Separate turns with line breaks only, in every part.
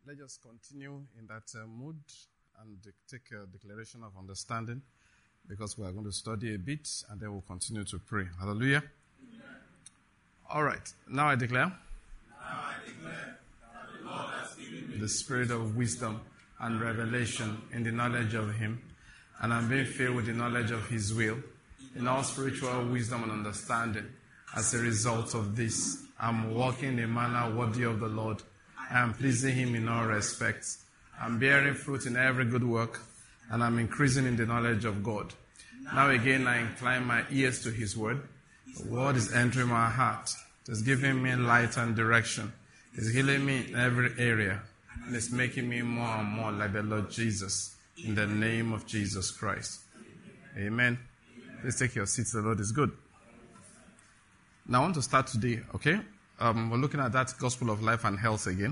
Let's just continue in that mood and take a declaration of understanding, because we are going to study a bit and then we'll continue to pray. Hallelujah. Amen. All right. Now I declare that the Lord has given me the spirit of wisdom and revelation in the knowledge of Him, and I'm being filled with the knowledge of His will in all spiritual wisdom and understanding. As a result of this, I'm walking in a manner worthy of the Lord. I am pleasing Him in all respects. I'm bearing fruit in every good work, and I'm increasing in the knowledge of God. Now again, I incline my ears to His word. The word is entering my heart. It is giving me light and direction. It is healing me in every area, and it's making me more and more like the Lord Jesus. In the name of Jesus Christ. Amen. Please take your seats. The Lord is good. Now I want to start today, okay? We're looking at that Gospel of Life and Health again.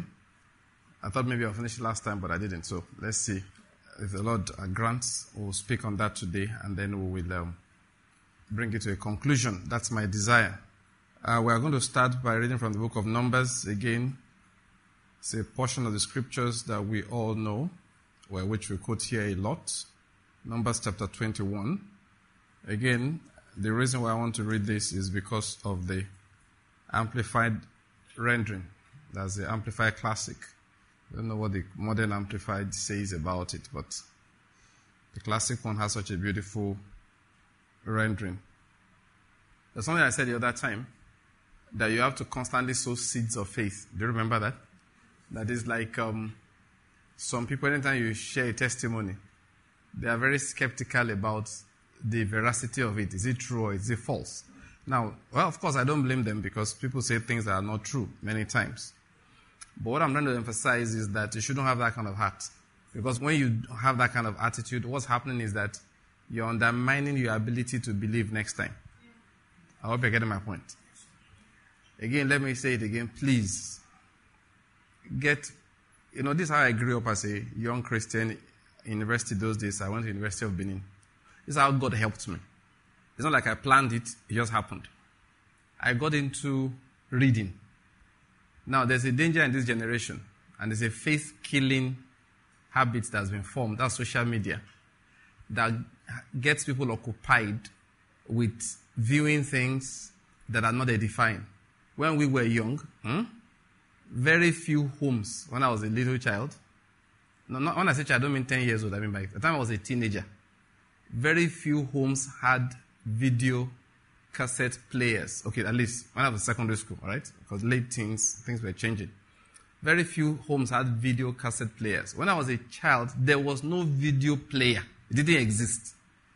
I thought maybe I'll finish it last time, but I didn't. So let's see. If the Lord grants, we'll speak on that today, and then we will bring it to a conclusion. That's my desire. We are going to start by reading from the book of Numbers again. It's a portion of the scriptures that we all know, which we quote here a lot. Numbers chapter 21. Again, the reason why I want to read this is because of the Amplified rendering. That's the Amplified Classic. I don't know what the modern Amplified says about it, but the classic one has such a beautiful rendering. There's something I said the other time, that you have to constantly sow seeds of faith. Do you remember that? That is like some people, anytime you share a testimony, they are very skeptical about the veracity of it. Is it true or is it false? Now, well, of course, I don't blame them, because people say things that are not true many times. But what I'm trying to emphasize is that you shouldn't have that kind of heart. Because when you have that kind of attitude, what's happening is that you're undermining your ability to believe next time. I hope you're getting my point. Again, let me say it again. Please, this is how I grew up as a young Christian in university those days. I went to the University of Benin. This is how God helped me. It's not like I planned it. It just happened. I got into reading. Now, there's a danger in this generation, and there's a faith-killing habit that's been formed. That's social media, that gets people occupied with viewing things that are not edifying. When we were young, very few homes, when I was a little child, not when I say child, I don't mean 10 years old, I mean by the time I was a teenager, very few homes had video cassette players. Okay, at least when I was in secondary school, all right? Because late teens, things were changing. Very few homes had video cassette players. When I was a child, there was no video player. It didn't exist.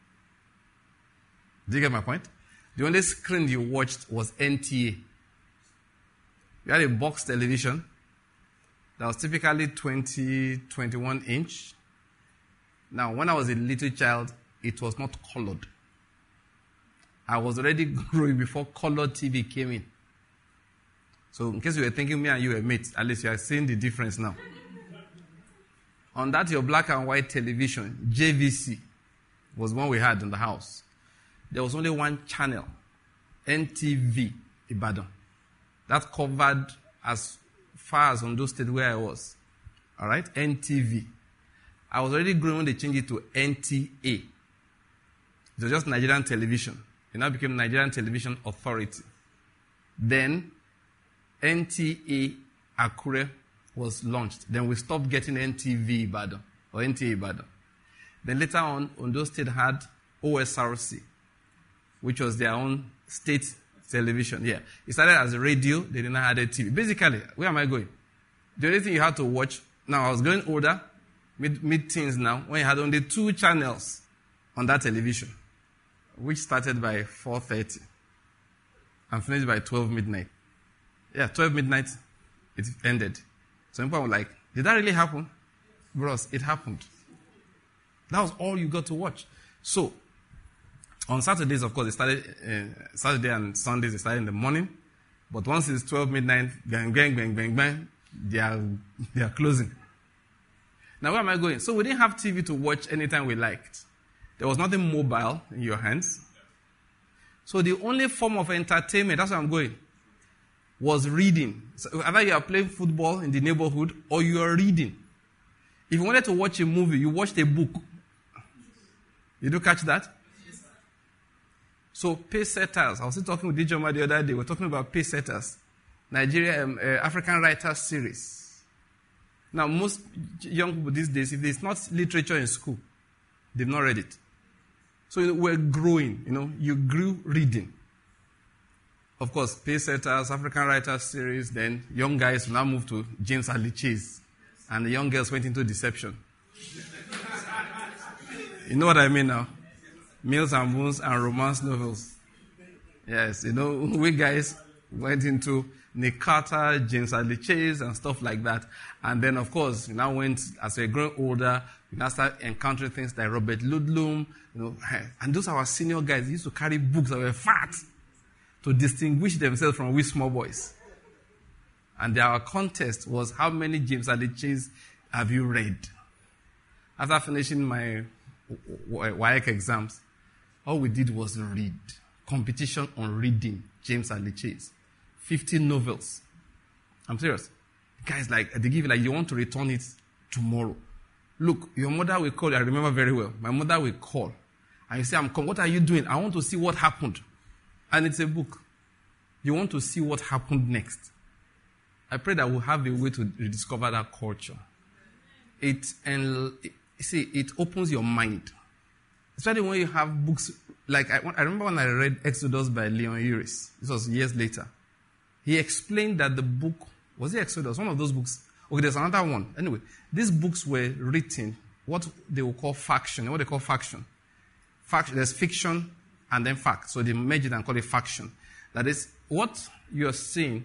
Do you get my point? The only screen you watched was NTA. You had a box television that was typically 21 inch. Now, when I was a little child, it was not colored. I was already growing before color TV came in. So in case you were thinking me and you were mates, at least you are seeing the difference now. On that, your black and white television, JVC, was one we had in the house. There was only one channel, NTV, Ibadan. That covered as far as Ondo State where I was. All right, NTV. I was already growing when they changed it to NTA. It was just Nigerian television. It now became Nigerian Television Authority. Then, NTA Akure was launched. Then we stopped getting NTV Ibadan, or NTA Ibadan. Then later on, Ondo State had OSRC, which was their own state television. Yeah. It started as a radio, they did not have a TV. Basically, where am I going? The only thing you had to watch, now I was going older, mid-teens now, when you had only 2 channels on that television, which started by 4:30 and finished by 12 midnight. Yeah, 12 midnight, it ended. Some people were like, did that really happen? Bros, it happened. That was all you got to watch. So, on Saturdays, of course, it started, Saturday and Sundays, it started in the morning. But once it's 12 midnight, bang, bang, bang, bang, bang, they are closing. Now, where am I going? So, we didn't have TV to watch anytime we liked. There was nothing mobile in your hands. So the only form of entertainment, that's where I'm going. was reading. So either you are playing football in the neighborhood or you are reading. If you wanted to watch a movie, you watched a book. Did you catch that? So pace setters. I was still talking with Dijoma the other day. We're talking about pace setters. Nigeria African Writers Series. Now, most young people these days, if there's not literature in school, they've not read it. So we're growing, you grew reading. Of course, pace setters, African Writers Series, then young guys now moved to James Hadley Chase. And the young girls went into deception. You know what I mean now? Mills and Boons and romance novels. Yes, we guys went into Nick Carter, James Hadley Chase, and stuff like that. And then, of course, you now went, as we're growing older, you now start encountering things like Robert Ludlum, and those are our senior guys. They used to carry books that were fat to distinguish themselves from we small boys. And our contest was, how many James Hadley Chase have you read? After finishing my WAEC exams, all we did was read. Competition on reading James Hadley Chase. 50 novels. I'm serious. Guys, they give you, you want to return it tomorrow. Look, your mother will call you. I remember very well. My mother will call. And you say, what are you doing? I want to see what happened. And it's a book. You want to see what happened next. I pray that we'll have a way to rediscover that culture. It opens your mind. Especially when you have books, I remember when I read Exodus by Leon Uris. This was years later. He explained that the book, was it Exodus? One of those books. Okay, there's another one. Anyway, these books were written, what they will call faction. What they call faction. There's fiction and then fact. So they merge it and call it faction. That is, what you're seeing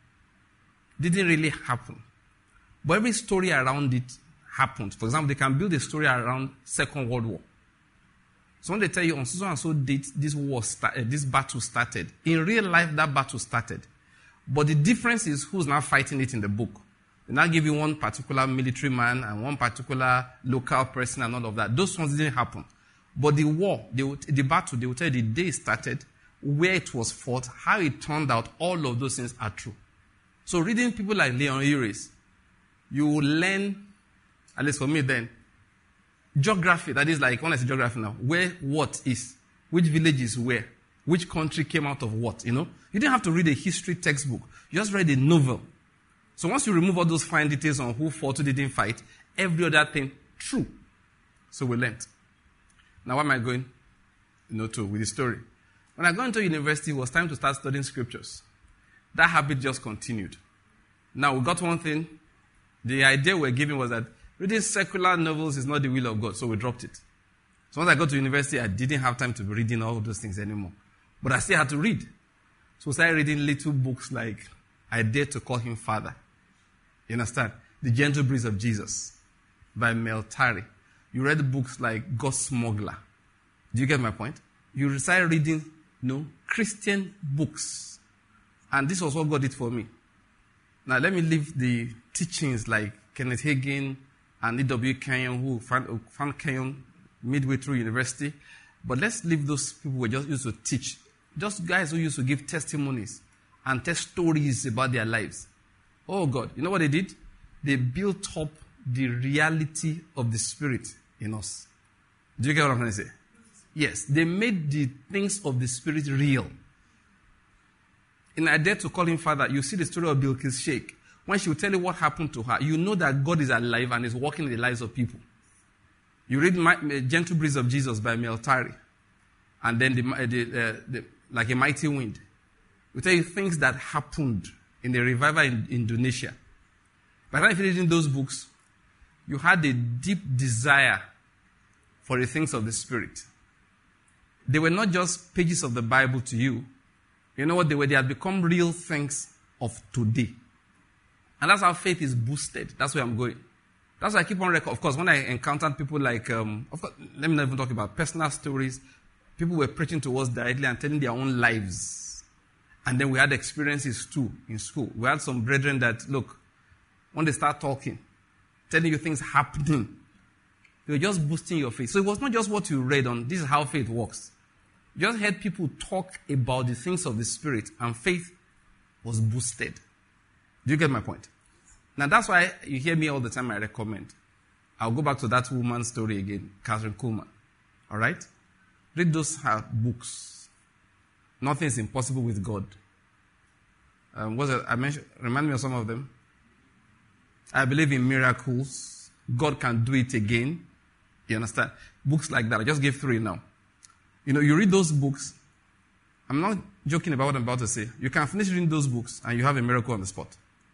didn't really happen. But every story around it happened. For example, they can build a story around Second World War. So when they tell you on so and so date this battle started, in real life that battle started. But the difference is who's now fighting it in the book. They now give you one particular military man and one particular local person and all of that. Those ones didn't happen. But the war, the battle, they will tell you the day it started, where it was fought, how it turned out, all of those things are true. So reading people like Leon Uris, you will learn, at least for me then, geography. That is when I say geography now, where what is, which village is where, which country came out of what, You didn't have to read a history textbook. You just read a novel. So once you remove all those fine details on who fought, who didn't fight, every other thing, true. So we learned. Now where am I going, to with the story? When I got into university, it was time to start studying scriptures. That habit just continued. Now we got one thing. The idea we're giving was that reading secular novels is not the will of God, so we dropped it. So once I got to university, I didn't have time to be reading all of those things anymore. But I still had to read. So I started reading little books like I Dare to Call Him Father. You understand? The Gentle Breeze of Jesus by Mel Tari. You read books like God Smuggler. Do you get my point? You started reading, Christian books. And this was what God did for me. Now let me leave the teachings like Kenneth Hagin and E.W. Kenyon, who found Kenyon midway through university. But let's leave those people who just used to teach. Just guys who used to give testimonies and tell stories about their lives. Oh God, you know what they did? They built up the reality of the Spirit in us. Do you get what I'm trying to say? Yes, they made the things of the Spirit real. In I Dare to Call Him Father, you see the story of Bilqis Sheikh. When she will tell you what happened to her, you know that God is alive and is working in the lives of people. You read Gentle Breeze of Jesus by Mel Tari, and then like a mighty wind. We tell you things that happened in the revival in Indonesia. By the time you're reading those books, you had a deep desire for the things of the Spirit. They were not just pages of the Bible to you. You know what they were? They had become real things of today. And that's how faith is boosted. That's where I'm going. That's why I keep on record. Of course, when I encountered people like, of course, let me not even talk about personal stories. People were preaching to us directly and telling their own lives. And then we had experiences too in school. We had some brethren that, look, when they start talking, telling you things happening, they were just boosting your faith. So it was not just what you read on, this is how faith works. You just heard people talk about the things of the Spirit, and faith was boosted. Do you get my point? Now that's why you hear me all the time I recommend. I'll go back to that woman's story again, Catherine Kuhlman. All right? Read those her books. Nothing is impossible with God. What's it? I mentioned, remind me of some of them. I believe in miracles. God can do it again. You understand? Books like that. I just gave 3 now. You read those books. I'm not joking about what I'm about to say. You can finish reading those books and you have a miracle on the spot.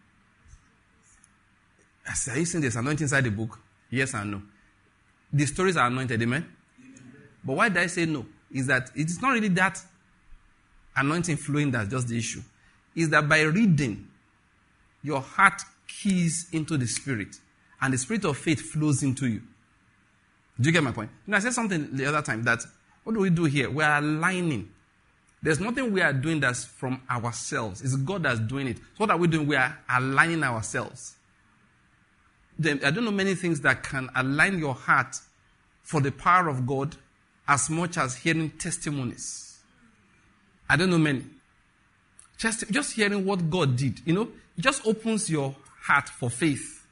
I say, are you seeing this anointing inside the book? Yes and no. The stories are anointed, amen? But why did I say no? Is that it's not really that anointing flowing that's just the issue. Is that by reading, your heart keys into the spirit. And the spirit of faith flows into you. Do you get my point? I said something the other time that, what do we do here? We are aligning. There's nothing we are doing that's from ourselves. It's God that's doing it. So what are we doing? We are aligning ourselves. I don't know many things that can align your heart for the power of God as much as hearing testimonies. I don't know many. Just hearing what God did, it just opens your heart for faith.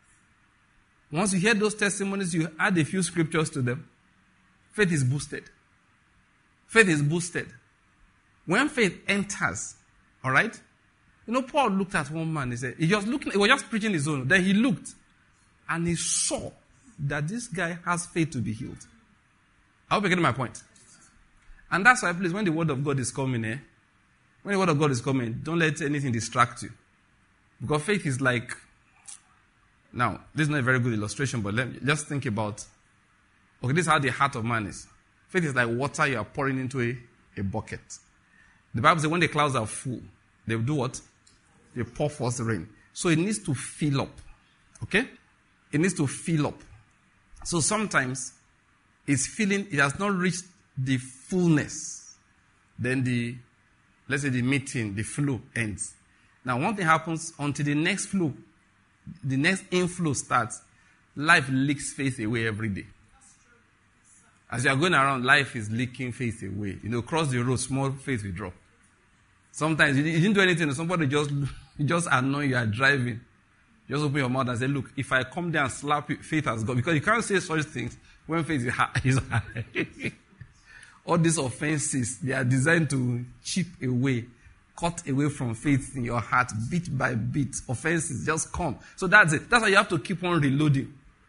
Once you hear those testimonies, you add a few scriptures to them. Faith is boosted. Faith is boosted. When faith enters, all right? Paul looked at one man. He said, he was just preaching his own. Then he looked and he saw that this guy has faith to be healed. I hope you're getting my point. And that's why, please, when the word of God is coming, when the word of God is coming, don't let anything distract you. Because faith is like, now, this is not a very good illustration, but just think about, okay, this is how the heart of man is. Faith is like water you are pouring into a bucket. The Bible says when the clouds are full, they will do what? They pour forth rain. So it needs to fill up. Okay? It needs to fill up. So sometimes it has not reached the fullness. Then let's say the meeting, the flow ends. Now one thing happens until the next flow, the next inflow starts, life leaks faith away every day. As you are going around, life is leaking faith away. Cross the road, small faith will drop. Sometimes you didn't do anything, somebody just annoy you are driving. Just open your mouth and say, look, if I come there and slap you, faith has gone. Because you can't say such things when faith is high. All these offenses, they are designed to chip away, cut away from faith in your heart, bit by bit. Offenses just come. So that's it. That's why you have to keep on reloading.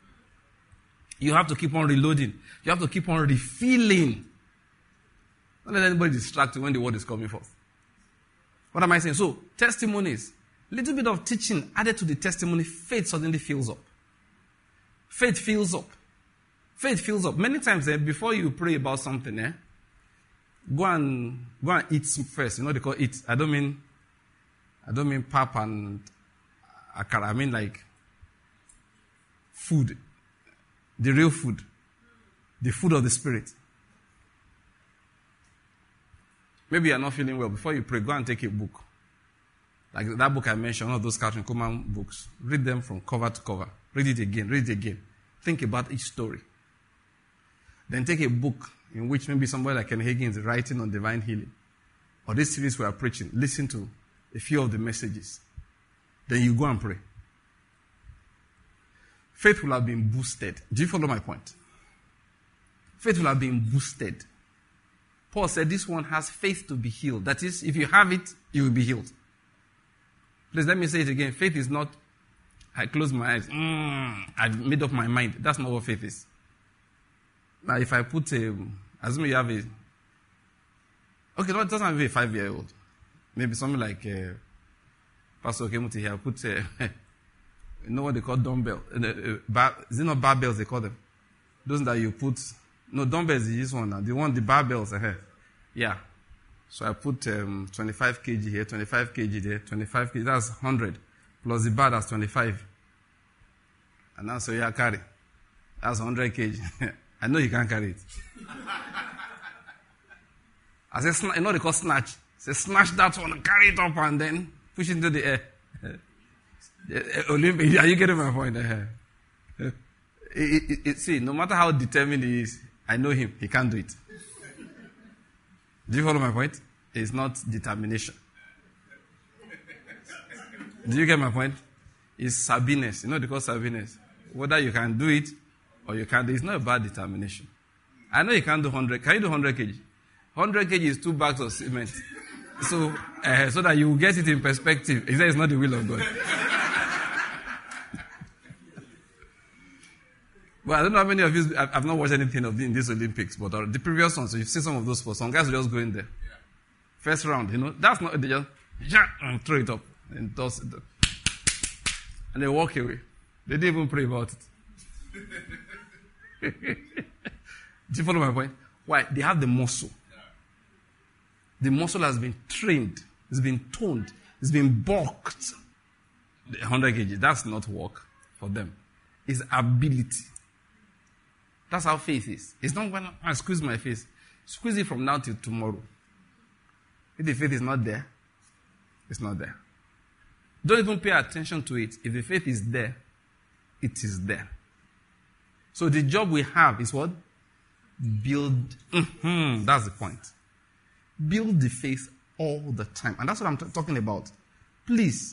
You have to keep on reloading. You have to keep on refilling. Don't let anybody distract you when the word is coming forth. What am I saying? So, testimonies. Little bit of teaching added to the testimony, faith suddenly fills up. Faith fills up. Faith fills up. Many times before you pray about something, go and eat first. They call eat. I don't mean pap and akara. I mean like food. The real food. The food of the spirit. Maybe you're not feeling well. Before you pray, go and take a book. Like that book I mentioned, one of those Catherine Kuhlman books. Read them from cover to cover. Read it again. Think about each story. Then take a book in which maybe somebody like Ken Hagin is writing on divine healing. Or this series we are preaching. Listen to a few of the messages. Then you go and pray. Faith will have been boosted. Do you follow my point? Faith will have been boosted. Paul said this one has faith to be healed. That is, if you have it, you will be healed. Please let me say it again. Faith is not, I close my eyes. I've made up my mind. That's not what faith is. Now, if I put assume you have it doesn't have to be a 5-year-old. Maybe something like Pastor Kemuti here. Put, you know what they call dumbbell? Is it not barbells they call them? Those that you put, no, dumbbells is this one now. The barbells. Yeah. So I put 25 kg here, 25 kg there, 25 kg, that's 100. Plus the bar, that's 25. And now so you carry. That's 100 kg. I know you can't carry it. I said, you know they call snatch. Say, snatch that one, carry it up and then push it into the air. Olympic, are you getting my point? See, no matter how determined he is, I know him, he can't do it. Do you follow my point? It's not determination. Do you get my point? It's sabiness. You know they call sabiness. Whether you can do it or you can't, it's not about determination. I know you can't do 100. Can you do 100 kg? 100 kg is 2 bags of cement. So that you will get it in perspective. He said it's not the will of God. Well, I don't know how many of you, I've not watched anything of in these Olympics, but the previous ones, so you've seen some of those sports. Some guys will just go in there. Yeah. First round, that's not, they just throw it up and toss it up. And they walk away. They didn't even pray about it. Do you follow my point? Why? They have the muscle. Yeah. The muscle has been trained. It's been toned. It's been bulked. The 100 kg, that's not work for them. It's ability. That's how faith is. It's not when I squeeze my face. Squeeze it from now till tomorrow. If the faith is not there, it's not there. Don't even pay attention to it. If the faith is there, it is there. So the job we have is what? Build. That's the point. Build the faith all the time. And that's what I'm talking about. Please,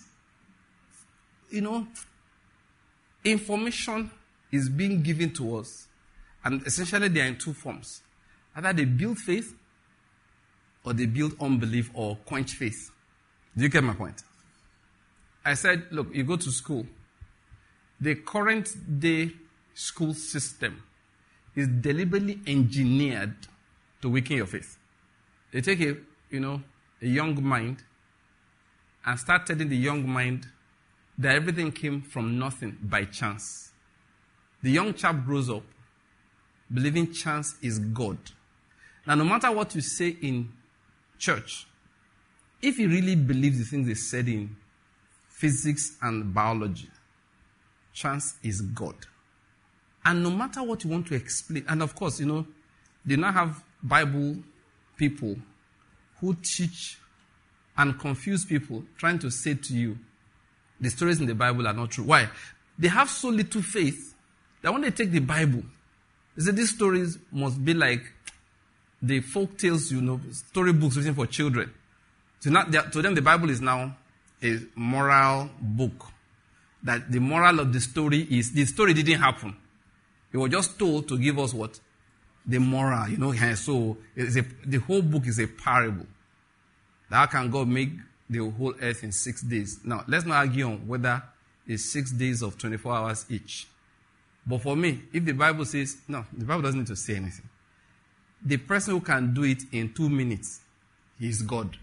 information is being given to us. And essentially they are in two forms. Either they build faith or they build unbelief or quench faith. Do you get my point? I said, look, you go to school. The current day school system is deliberately engineered to weaken your faith. They take a young mind and start telling the young mind that everything came from nothing by chance. The young chap grows up believing chance is God. Now, no matter what you say in church, if you really believe the things they said in physics and biology, chance is God. And no matter what you want to explain, and of course, they now have Bible people who teach and confuse people, trying to say to you, the stories in the Bible are not true. Why? They have so little faith that when they take the Bible, they say these stories must be like the folk tales, storybooks written for children. To them, the Bible is now a moral book. That the moral of the story is, the story didn't happen. It was just told to give us what? The moral, So the whole book is a parable. How can God make the whole earth in 6 days? Now, let's not argue on whether it's 6 days of 24 hours each. But for me, if the Bible says, no, the Bible doesn't need to say anything. The person who can do it in 2 minutes, he is God.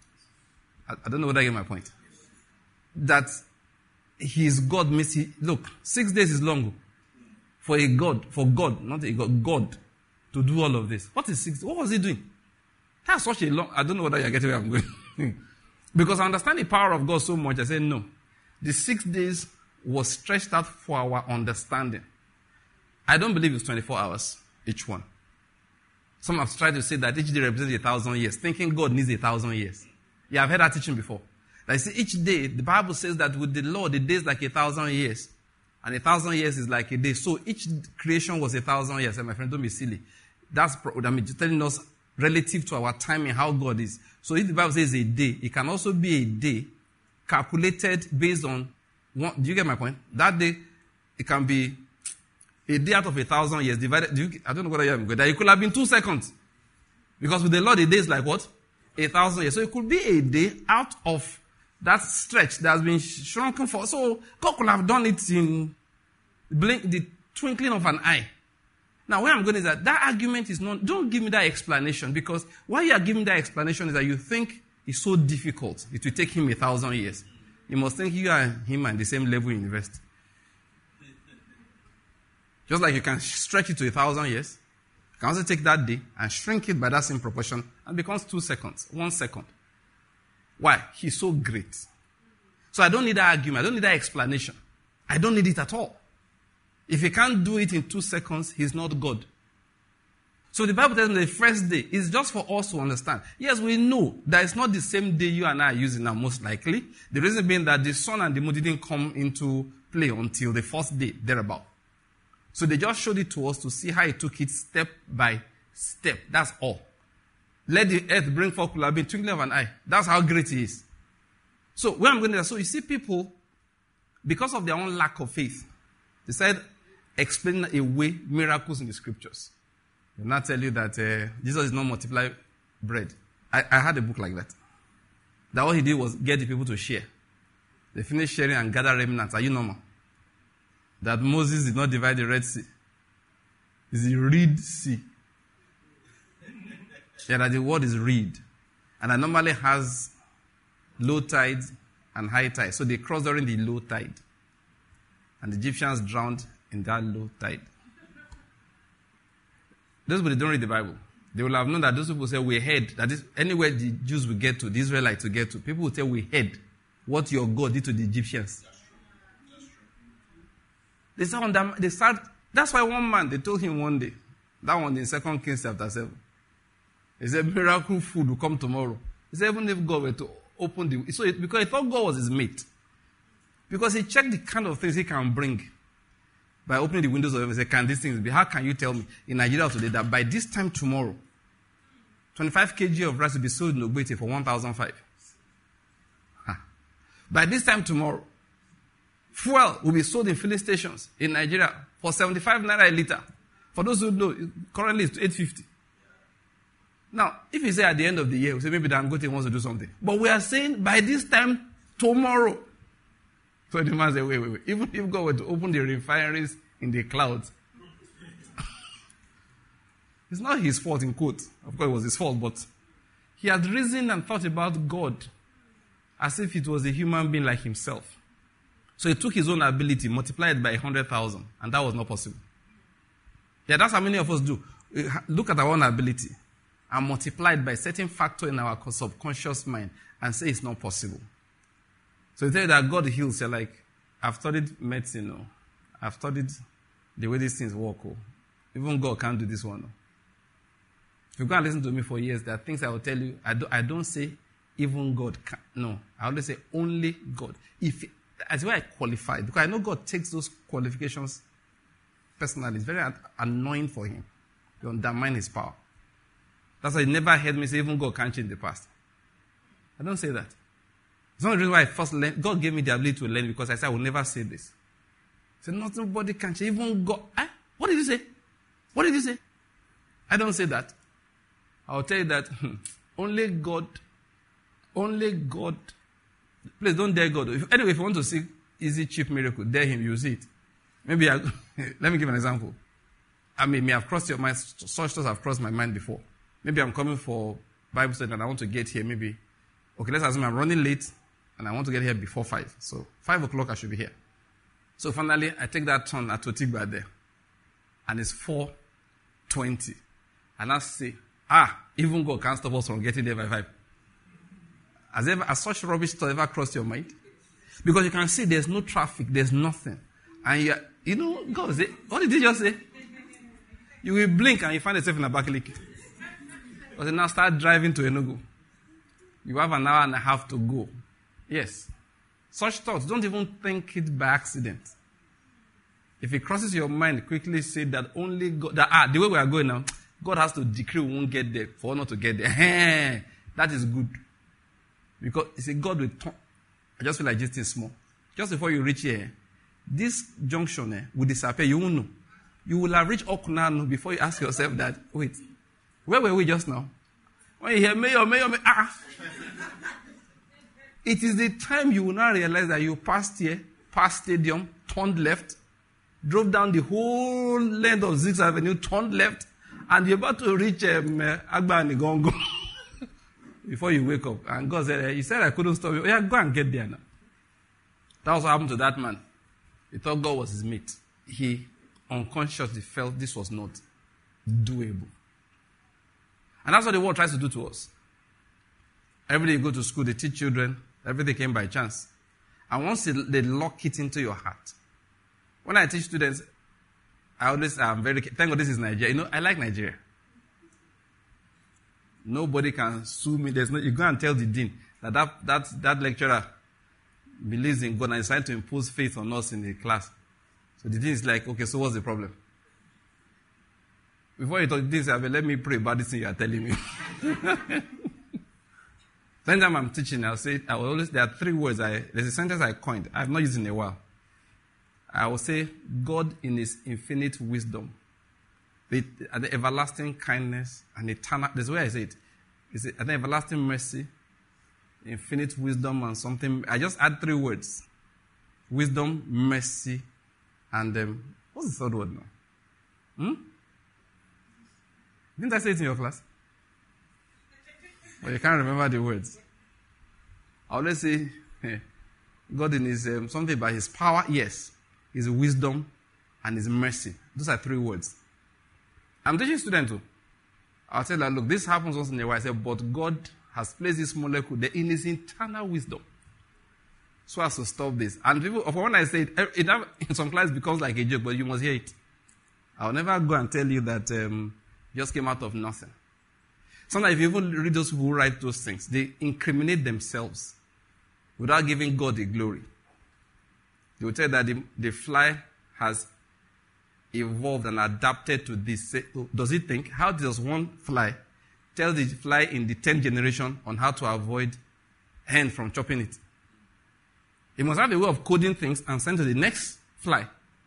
I don't know whether I get my point. That he is God means look, 6 days is long. For God, not a God, God to do all of this. What is 6 days? What was he doing? That's such a long, I don't know whether you're getting where I'm going. Because I understand the power of God so much, I say no. The 6 days was stretched out for our understanding. I don't believe it's 24 hours, each one. Some have tried to say that each day represents 1,000 years, thinking God needs 1,000 years. Yeah, I've heard that teaching before. That each day, the Bible says that with the Lord, the day is like 1,000 years. And 1,000 years is like a day. So each creation was 1,000 years. And my friend, don't be silly. That's telling us relative to our timing, how God is. So if the Bible says a day, it can also be a day calculated based on do you get my point? That day, it can be a day out of 1,000 years divided. I don't know whether you have good. It could have been 2 seconds. Because with the Lord, a day is like what? 1,000 years. So it could be a day out of that stretch that has been shrunken for. So God could have done it in the twinkling of an eye. Now, where I'm going is that argument is not, don't give me that explanation, because why you are giving that explanation is that you think it's so difficult. It will take him 1,000 years. You must think you and him are in the same level in university. Just like you can stretch it to 1,000 years, you can also take that day and shrink it by that same proportion and it becomes 2 seconds, 1 second. Why? He's so great. So I don't need that argument. I don't need that explanation. I don't need it at all. If he can't do it in 2 seconds, he's not God. So the Bible tells me the first day is just for us to understand. Yes, we know that it's not the same day you and I are using now, most likely. The reason being that the sun and the moon didn't come into play until the first day, thereabout. So they just showed it to us to see how he took it step by step. That's all. Let the earth bring forth could have been twinkling of an eye. That's how great he is. So where I'm going to, so you see people, because of their own lack of faith, they said, explain away miracles in the scriptures. They'll not tell you that Jesus did not multiply bread. I had a book like that. That all he did was get the people to share. They finished sharing and gather remnants. Are you normal? That Moses did not divide the Red Sea. It's the Reed Sea. Yeah, that the word is reed. And that normally has low tides and high tide. So they crossed during the low tide. And the Egyptians drowned in that low tide. Those people don't read the Bible. They will have known that those people say, we heard, that is, anywhere the Jews will get to, the Israelites will get to, people will say, we heard what your God did to the Egyptians. They start, that's why one man, they told him one day, that one in 2 Kings chapter 7. He said, miracle food will come tomorrow. He said, even if God were to open because he thought God was his mate. Because he checked the kind of things he can bring. By opening the windows of heaven, say, can these things be? How can you tell me in Nigeria today that by this time tomorrow, 25 kg of rice will be sold in Ogbete for 1,005? By this time tomorrow, fuel will be sold in filling stations in Nigeria for 75 naira a liter. For those who know, currently it's 850. Now, if you say at the end of the year, we say maybe Dangote wants to do something. But we are saying by this time tomorrow. So the man said, wait. Even if God were to open the refineries in the clouds, it's not his fault, in quote. Of course, it was his fault, but he had reasoned and thought about God as if it was a human being like himself. So he took his own ability, multiplied by 100,000, and that was not possible. Yeah, that's how many of us do. We look at our own ability and multiply it by a certain factor in our subconscious mind and say it's not possible. So you tell you that God heals, you're like, I've studied medicine, oh. I've studied the way these things work. Oh. Even God can't do this one. Oh. If you go and listen to me for years, there are things I will tell you. I don't say even God can. No, I always say only God. That's why I qualify, because I know God takes those qualifications personally. It's very annoying for him. You undermine his power. That's why you never heard me say even God can't change the past. I don't say that. It's not the reason why I first learned. God gave me the ability to learn because I said I will never say this. I said nobody can change. Even God. What did you say? What did you say? I don't say that. I'll tell you that only God. Please don't dare God. Anyway, if you want to see easy, cheap miracle, dare him, you see it. Maybe let me give an example. I may have crossed your mind. Such thoughts have crossed my mind before. Maybe I'm coming for Bible study and I want to get here. Maybe, okay, let's assume I'm running late and I want to get here before 5. So 5 o'clock I should be here. So finally, I take that turn at Otigba there. And it's 4:20. And I say, even God can't stop us from getting there by 5. Has such rubbish thought ever crossed your mind? Because you can see there's no traffic, there's nothing. And God say, what did he just say? You will blink and you find yourself in Abakaliki. But then now start driving to Enugu. You have an hour and a half to go. Yes. Such thoughts, don't even think it by accident. If it crosses your mind, quickly say that only God, the way we are going now, God has to decree we won't get there for us not to get there. That is good. Because it's a God with I just feel like this thing is small. Just before you reach here, this junction will disappear. You won't know. You will have reached Okunanu before you ask yourself that, wait, where were we just now? When you hear mayor, it is the time you will now realize that you passed here, past stadium, turned left, drove down the whole length of 6th Avenue, turned left, and you're about to reach Agba and Igongo before you wake up. And God said, he said I couldn't stop you. Yeah, go and get there now. That was what happened to that man. He thought God was his mate. He unconsciously felt this was not doable. And that's what the world tries to do to us. Every day you go to school, they teach children, everything came by chance. And once they lock it into your heart. When I teach students, I always am thank God this is Nigeria. I like Nigeria. Nobody can sue me. You go and tell the dean that lecturer believes in God and is trying to impose faith on us in the class. So the dean is like, okay, so what's the problem? Before you talk, the dean says, let me pray about this thing you are telling me. Anytime I'm teaching, there are 3 words. There's a sentence I coined. I've not used in a while. I will say, God in his infinite wisdom, the everlasting kindness, and eternal, that's the way I say it. Is it an everlasting mercy, infinite wisdom, and something. I just add 3 words. Wisdom, mercy, and what's the third word now? Didn't I say it in your class? Well, you can't remember the words. I always say, God in his, something by his power, yes. His wisdom and his mercy. Those are 3 words. I'm teaching students too. I'll tell them, look, this happens once in a while. I say, but God has placed this molecule there in his internal wisdom. So as to stop this. And people, when I say it, in some class it becomes like a joke, but you must hear it. I'll never go and tell you that just came out of nothing. Sometimes if you even read those people who write those things, they incriminate themselves without giving God the glory. They will tell you that the fly has evolved and adapted to this. Does it think? How does one fly tell the fly in the 10th generation on how to avoid hen from chopping it? It must have a way of coding things and send to the next fly.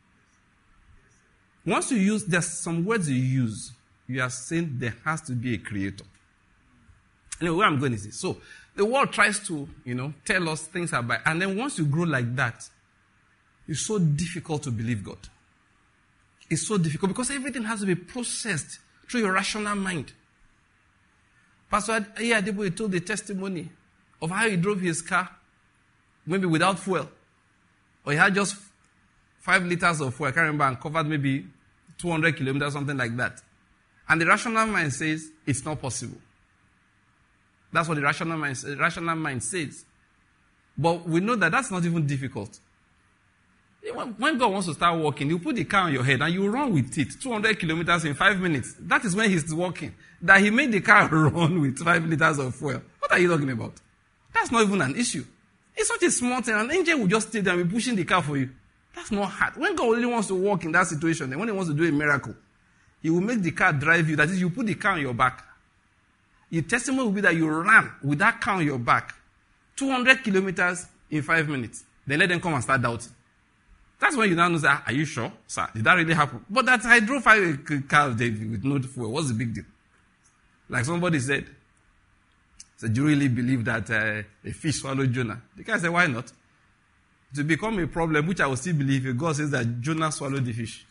Once you use, there's some words you use, you are saying there has to be a creator. Anyway, where I'm going is this. So, the world tries to, tell us things about, and then once you grow like that, it's so difficult to believe God. It's so difficult because everything has to be processed through your rational mind. Pastor Adebo told the testimony of how he drove his car, maybe without fuel. Or he had just 5 liters of fuel, I can't remember, and covered maybe 200 kilometers, something like that. And the rational mind says, it's not possible. That's what the rational mind says. But we know that that's not even difficult. When God wants to start walking, you put the car on your head and you run with it 200 kilometers in 5 minutes. That is when he's walking. That he made the car run with 5 liters of fuel. What are you talking about? That's not even an issue. It's such a small thing. An angel will just stay there and be pushing the car for you. That's not hard. When God really wants to walk in that situation, and when he wants to do a miracle, he will make the car drive you. That is, you put the car on your back. Your testimony will be that you ran with that car on your back 200 kilometers in 5 minutes. Then let them come and start doubting. That's when you now know, are you sure, sir? Did that really happen? But that I drove 5 cars with no fuel. What's the big deal? Like somebody said, do you really believe that a fish swallowed Jonah? The guy said, why not? To become a problem, which I will still believe if God says that Jonah swallowed the fish.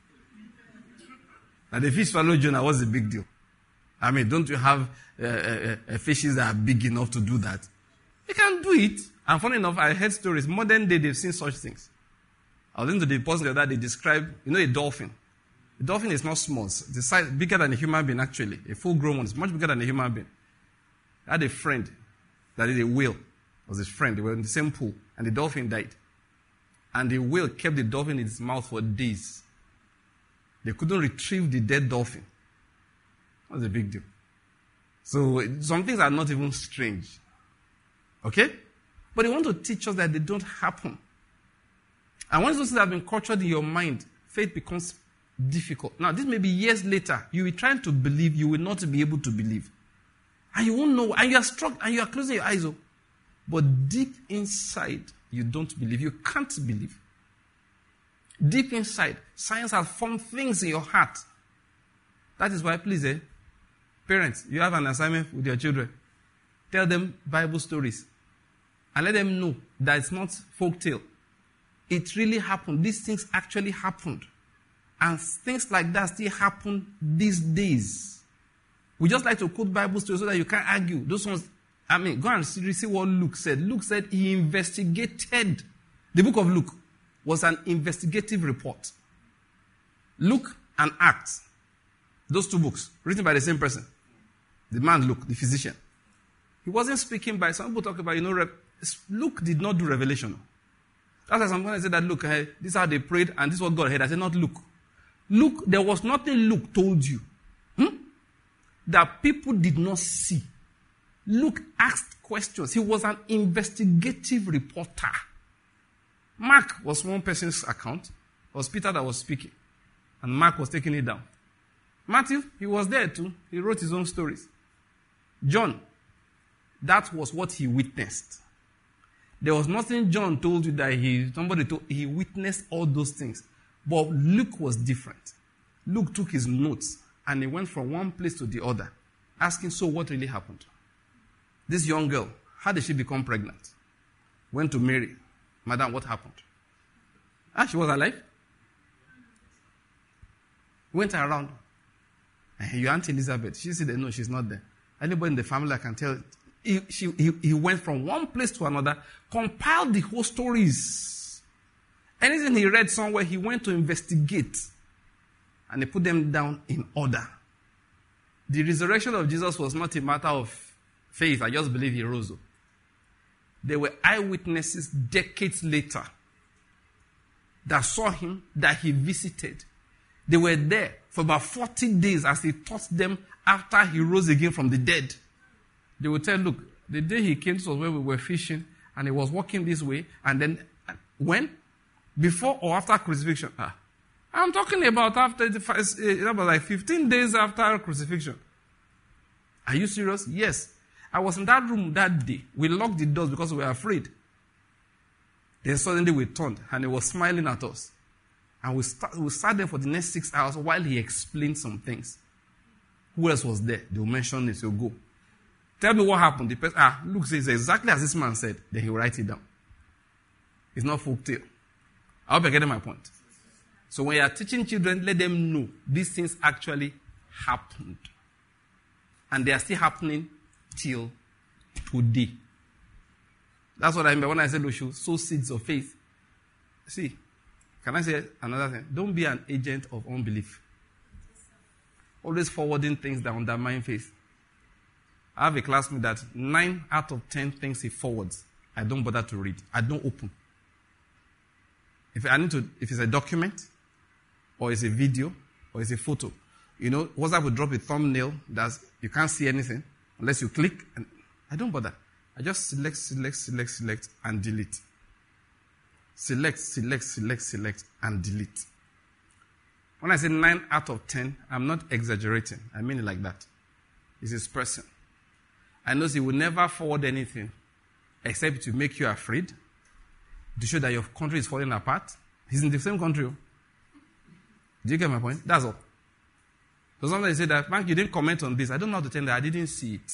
And the fish swallowed Jonah, what's the big deal? I mean, don't you have fishes that are big enough to do that? They can do it. And funny enough, I heard stories. Modern day, they've seen such things. I was into the post that they describe, a dolphin. A dolphin is not small. It's the size bigger than a human being, actually. A full-grown one is much bigger than a human being. I had a friend that is a whale. Was his friend. They were in the same pool. And the dolphin died. And the whale kept the dolphin in its mouth for days. They couldn't retrieve the dead dolphin. That's a big deal. So some things are not even strange. Okay? But they want to teach us that they don't happen. And once those things have been cultured in your mind, faith becomes difficult. Now, this may be years later. You will be trying to believe, you will not be able to believe. And you won't know, and you are struck, and you are closing your eyes. But deep inside, you don't believe. You can't believe. Deep inside, science has formed things in your heart. That is why, please, parents, you have an assignment with your children. Tell them Bible stories. And let them know that it's not folk tale. It really happened. These things actually happened. And things like that still happen these days. We just like to quote Bible stories so that you can't argue. Those ones, go and see what Luke said. Luke said he investigated. The book of Luke was an investigative report. Luke and Acts, those 2 books, written by the same person. The man Luke, the physician. He wasn't speaking by, some people talk about, Luke did not do revelation. That's why somebody said that, look, this is how they prayed, and this is what God heard. I said, not Luke. Luke, there was nothing Luke told you that people did not see. Luke asked questions. He was an investigative reporter. Mark was one person's account. It was Peter that was speaking. And Mark was taking it down. Matthew, he was there too. He wrote his own stories. John, That was what he witnessed. There was nothing John told you that he witnessed all those things. But Luke was different. Luke took his notes and he went from one place to the other, asking, so what really happened? This young girl, how did she become pregnant? Went to Mary. Madam, what happened? She was alive. Went around. Your Aunt Elizabeth, she said, no, she's not there. Anybody in the family I can tell. He went from one place to another, compiled the whole stories. Anything he read somewhere, he went to investigate. And he put them down in order. The resurrection of Jesus was not a matter of faith. I just believe he rose. There were eyewitnesses decades later that saw him, that he visited. They were there for about 40 days as he taught them after he rose again from the dead. They would tell, look, the day he came to us where we were fishing and he was walking this way, and then when? Before or after crucifixion? I'm talking about after that was like 15 days after crucifixion. Are you serious? Yes. I was in that room that day. We locked the doors because we were afraid. Then suddenly we turned and he was smiling at us. And we sat there for the next 6 hours while he explained some things. Who else was there? They'll mention it. They'll go. Tell me what happened. The person, Luke says exactly as this man said. Then he'll write it down. It's not folk tale. I hope you're getting my point. So when you are teaching children, let them know these things actually happened. And they are still happening till today. That's what I mean when I said we should sow seeds of faith. See, can I say another thing? Don't be an agent of unbelief. Always forwarding things that undermine faith. I have a classmate that 9 out of 10 things he forwards, I don't bother to read. I don't open. If it's a document, or it's a video, or it's a photo, WhatsApp will drop a thumbnail that you can't see anything unless you click. And I don't bother. I just select, and delete. Select, and delete. When I say 9 out of 10, I'm not exaggerating. I mean it like that. It's his person. I know he will never forward anything except to make you afraid, to show that your country is falling apart. He's in the same country. Do you get my point? That's all. So sometimes they say that, Mark, you didn't comment on this. I don't know how to tell that I didn't see it.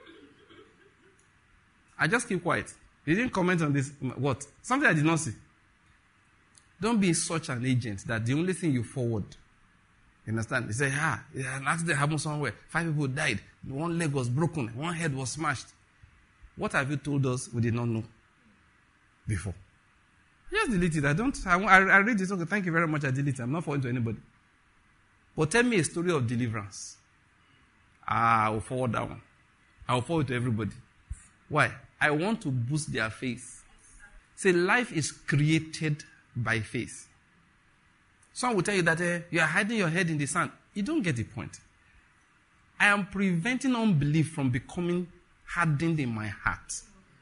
I just keep quiet. You didn't comment on this. What? Something I did not see. Don't be such an agent that the only thing you forward. You understand? They say, an accident happened somewhere. 5 people died. 1 leg was broken. 1 head was smashed. What have you told us we did not know before? Just delete it. I read it. Okay, thank you very much. I delete it. I'm not forwarding to anybody. But tell me a story of deliverance. I will forward that one. I will forward to everybody. Why? I want to boost their faith. Say, life is created by faith. Some will tell you that you are hiding your head in the sand. You don't get the point. I am preventing unbelief from becoming hardened in my heart.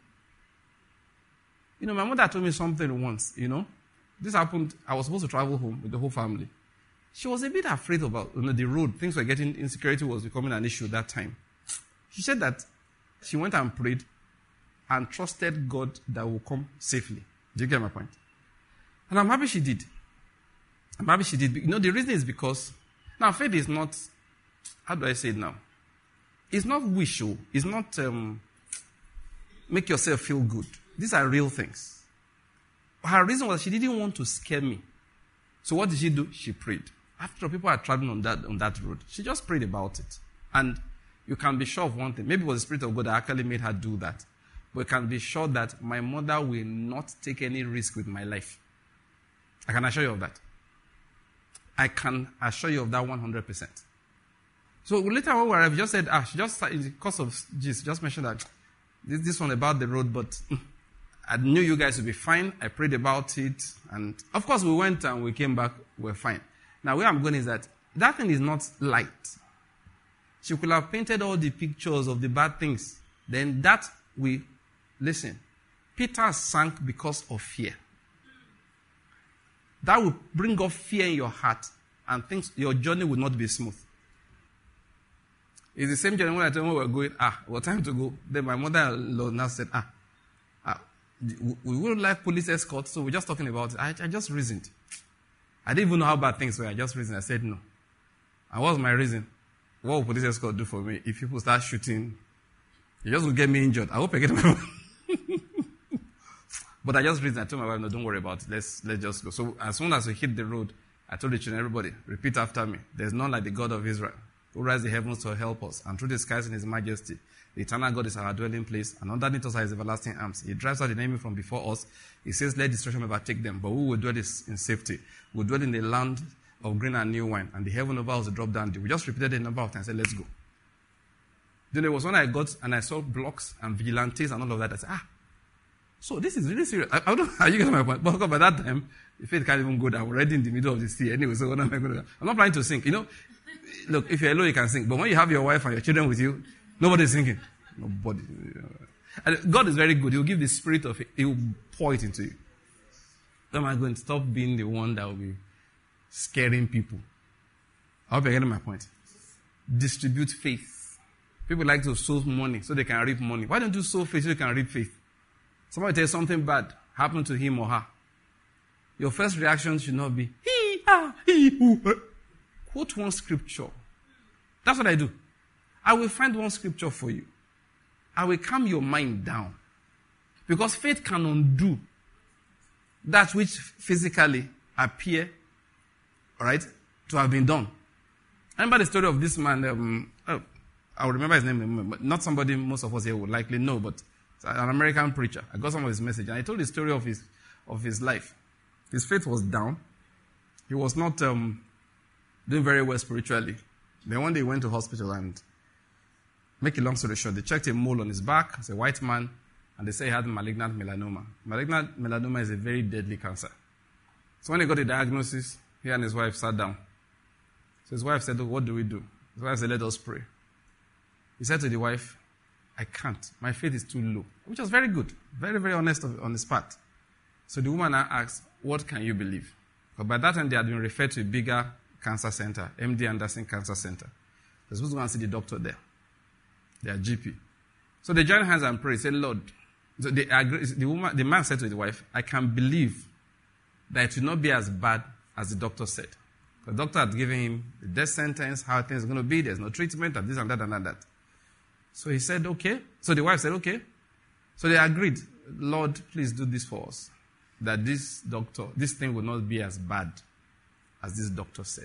My mother told me something once, This happened, I was supposed to travel home with the whole family. She was a bit afraid about the road. Things were getting, insecurity was becoming an issue that time. She said that she went and prayed and trusted God that will come safely. Do you get my point? And I'm happy she did. The reason is because, now faith is not, how do I say it now? It's not wishful. It's not make yourself feel good. These are real things. Her reason was she didn't want to scare me. So what did she do? She prayed. After people are traveling on that road, she just prayed about it. And you can be sure of one thing. Maybe it was the Spirit of God that actually made her do that. But you can be sure that my mother will not take any risk with my life. I can assure you of that. I can assure you of that 100%. So later when we arrived, just said, she just, in the course of this, just mentioned that this one about the road, but I knew you guys would be fine. I prayed about it. And of course we went and we came back, we're fine. Now where I'm going is that thing is not light. She could have painted all the pictures of the bad things. Then listen, Peter sank because of fear. That will bring up fear in your heart and your journey will not be smooth. It's the same journey when I told them we were going, what time to go? Then my mother-in-law now said, we wouldn't like police escort, so we're just talking about it. I just reasoned. I didn't even know how bad things were. I just reasoned. I said no. And what was my reason? What will police escort do for me if people start shooting? You just will get me injured. I hope I get my But I just reasoned. I told my wife, no, don't worry about it. Let's just go. So as soon as we hit the road, I told the children, everybody, repeat after me. There's none like the God of Israel, who raised the heavens to help us, and through the skies in his majesty. The eternal God is our dwelling place, and underneath us are his everlasting arms. He drives out the enemy from before us. He says, let destruction overtake them, but we will dwell in safety. We will dwell in the land of green and new wine, and the heaven over us will drop down. We just repeated it a number of times and said, let's go. Then it was when I got and I saw blocks and vigilantes and all of that. I said, so this is really serious. I don't know how you get my point. But by that time, the faith can't even go down. We're already in the middle of the sea anyway, so what am I going to do? I'm not planning to sink. Look, if you're alone, you can sink. But when you have your wife and your children with you, nobody's sinking. Nobody. And God is very good. He'll give the spirit of it. He will pour it into you. Am I going to stop being the one that will be scaring people? I hope you're getting my point. Distribute faith. People like to sow money so they can reap money. Why don't you sow faith so you can reap faith? Somebody tells something bad happened to him or her. Your first reaction should not be, quote one scripture. That's what I do. I will find one scripture for you. I will calm your mind down. Because faith can undo that which physically appear, right, to have been done. I remember the story of this man, I'll remember his name, but not somebody most of us here would likely know, but an American preacher. I got some of his message, and I told the story of his life. His faith was down. He was not doing very well spiritually. Then one day he went to hospital, and make a long story short, they checked a mole on his back as a white man, and they say he had malignant melanoma. Malignant melanoma is a very deadly cancer. So when he got the diagnosis, he and his wife sat down. So his wife said, what do we do? His wife said, let us pray. He said to the wife, I can't. My faith is too low. Which was very good. Very, very honest on his part. So the woman now asked, what can you believe? But by that time, they had been referred to a bigger cancer center, MD Anderson Cancer Center. They're supposed to go and see the doctor there. Their GP. So they joined hands and prayed. Said, Lord. So they agreed. The man said to the wife, I can believe that it will not be as bad as the doctor said. The doctor had given him the death sentence, how things are going to be, there's no treatment, and this and that and that. So he said, okay. So the wife said, okay. So they agreed, Lord, please do this for us. That this thing will not be as bad as this doctor said.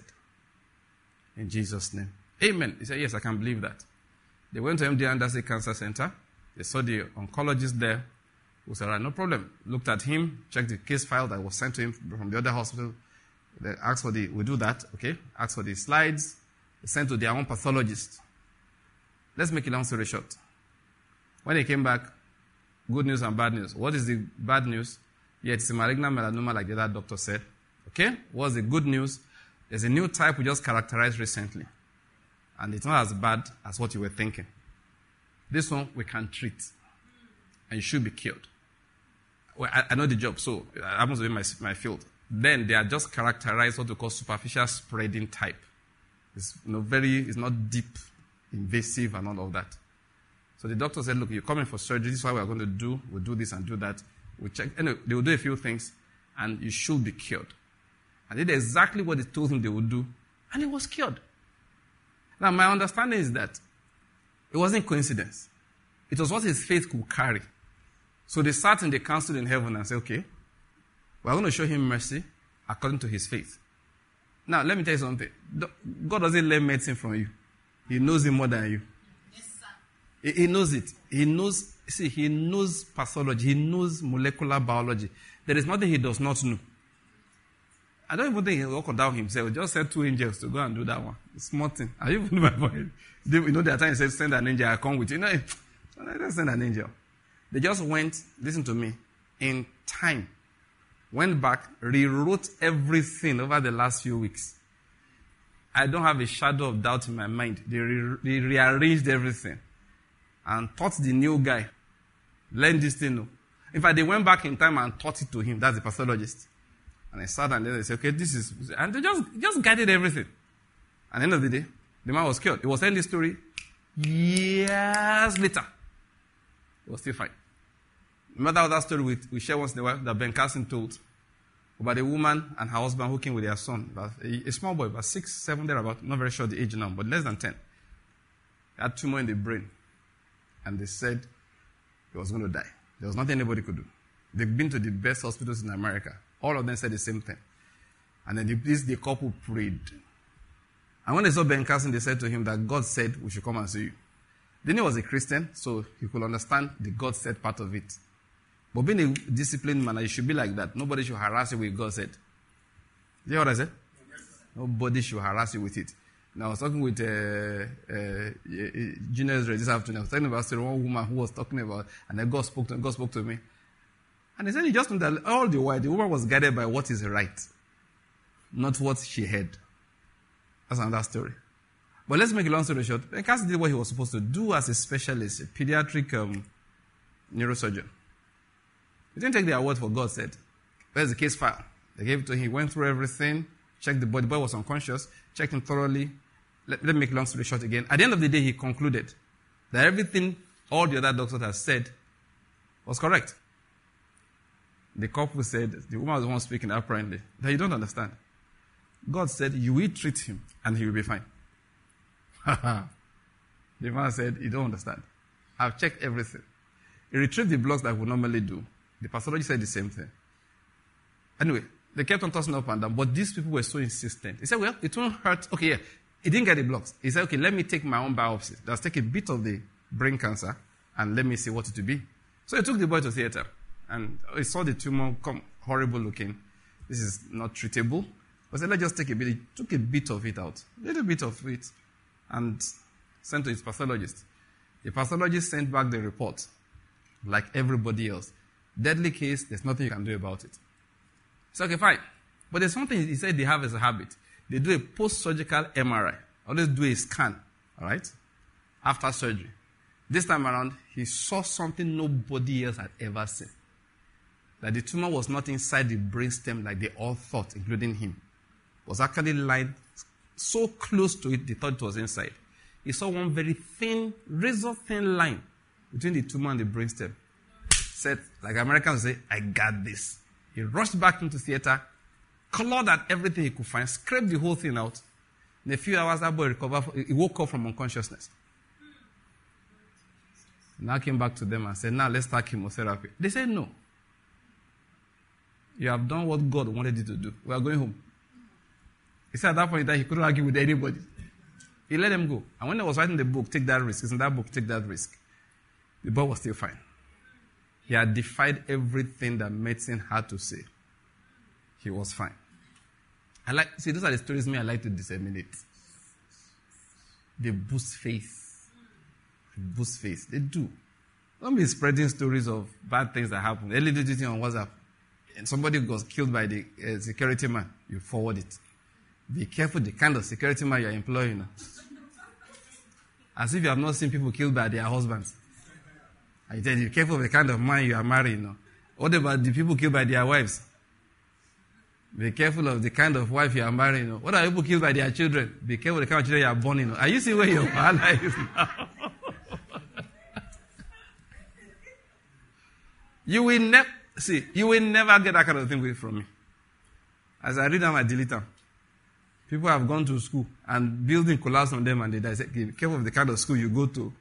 In Jesus' name. Amen. He said, yes, I can believe that. They went to MD Anderson Cancer Center. They saw the oncologist there. Who said, all right, no problem. Looked at him, checked the case file that was sent to him from the other hospital. They asked for we do that, okay? Asked for the slides. They sent to their own pathologist. Let's make a long story short. When they came back, good news and bad news. What is the bad news? Yeah, it's a malignant melanoma like the other doctor said. Okay? What's the good news? There's a new type we just characterized recently. And it's not as bad as what you were thinking. This one we can treat. And you should be cured. Well, I know the job, so it happens to be my field. Then they are just characterized what we call superficial spreading type. It's it's not deep, invasive, and all of that. So the doctor said, look, you're coming for surgery. This is what we're going to do. We'll do this and do that. We'll check. Anyway, they will do a few things, and you should be cured. And they did exactly what they told him they would do, and he was cured. Now, my understanding is that it wasn't coincidence. It was what his faith could carry. So they sat in the council in heaven and said, okay, we're going to show him mercy according to his faith. Now, let me tell you something. God doesn't learn medicine from you. He knows it more than you. Yes, sir. He knows it. He knows pathology. He knows molecular biology. There is nothing he does not know. I don't even think he'll walk down himself. Just send 2 angels to go and do that one. It's small thing. Are you even my point? There are times he said, send an angel, I come with you. No, just send an angel. They just went, listen to me, in time. Went back, rewrote everything over the last few weeks. I don't have a shadow of doubt in my mind. They rearranged everything and taught the new guy, learn this thing. In fact, they went back in time and taught it to him. That's the pathologist. And I sat and then they said, okay, this is... And they just guided everything. At the end of the day, the man was cured. It was telling this story Years later, he was still fine. Remember that story we share once in a while that Ben Carson told about a woman and her husband who came with their son, a small boy, about 6, 7, thereabout, not very sure the age now, but less than 10. He had tumor in the brain. And they said he was going to die. There was nothing anybody could do. They've been to the best hospitals in America. All of them said the same thing. And then the couple prayed. And when they saw Ben Carson, they said to him that God said we should come and see you. Then he was a Christian, so he could understand the God said part of it. But being a disciplined man, you should be like that. Nobody should harass you with God said. You hear what I said? Yes. Nobody should harass you with it. Now, I was talking with Junior's this afternoon. I was talking about one woman who was talking about, and then God spoke to me. And he said, he just knew that all the while, the woman was guided by what is right, not what she heard. That's another story. But let's make a long story short. Ben Carson did what he was supposed to do as a specialist, a pediatric neurosurgeon. He didn't take their word for God said. Where's the case file? They gave it to him. He went through everything, checked the boy. The boy was unconscious, checked him thoroughly. Let me make a long story short again. At the end of the day, he concluded that everything all the other doctors had said was correct. The couple said, the woman was the one speaking apparently, that you don't understand. God said, you will treat him and he will be fine. The man said, you don't understand. I've checked everything. He retrieved the blocks that I would normally do. The pathologist said the same thing. Anyway, they kept on tossing up and down, but these people were so insistent. He said, well, it won't hurt. Okay, yeah. He didn't get the blocks. He said, okay, let me take my own biopsy. Let's take a bit of the brain cancer and let me see what it will be. So he took the boy to theater and he saw the tumor come horrible looking. This is not treatable. But said, let's just take a bit. He took a bit of it out, a little bit of it, and sent to his pathologist. The pathologist sent back the report, like everybody else. Deadly case, there's nothing you can do about it. It's okay, fine. But there's something he said they have as a habit. They do a post-surgical MRI. Always do a scan, all right, after surgery. This time around, he saw something nobody else had ever seen. That the tumor was not inside the brainstem like they all thought, including him. It was actually lying so close to it, they thought it was inside. He saw one very thin, razor-thin line between the tumor and the brainstem. Said, like Americans say, I got this. He rushed back into theater, clawed at everything he could find, scraped the whole thing out. In a few hours, that boy recovered. He woke up from unconsciousness. Now came back to them and said, now let's start chemotherapy. They said, no. You have done what God wanted you to do. We are going home. He said at that point that he couldn't argue with anybody. He let them go. And when I was writing the book, Take That Risk, it's in that book, Take That Risk, the boy was still fine. He had defied everything that medicine had to say. He was fine. Those are the stories I like to disseminate. They boost faith. Boost faith. They do. Don't be spreading stories of bad things that happen. Early thing on WhatsApp. And somebody was killed by the security man. You forward it. Be careful the kind of security man you're employing. As if you have not seen people killed by their husbands. I tell you, be careful of the kind of man you are marrying. What about the people killed by their wives? Be careful of the kind of wife you are marrying. What are people killed by their children? Be careful of the kind of children you are born. Are you seeing where your father is now? You will never get that kind of thing from me. As I read them, I delete them. People have gone to school and building collapsed on them and they die. Say, be careful of the kind of school you go to.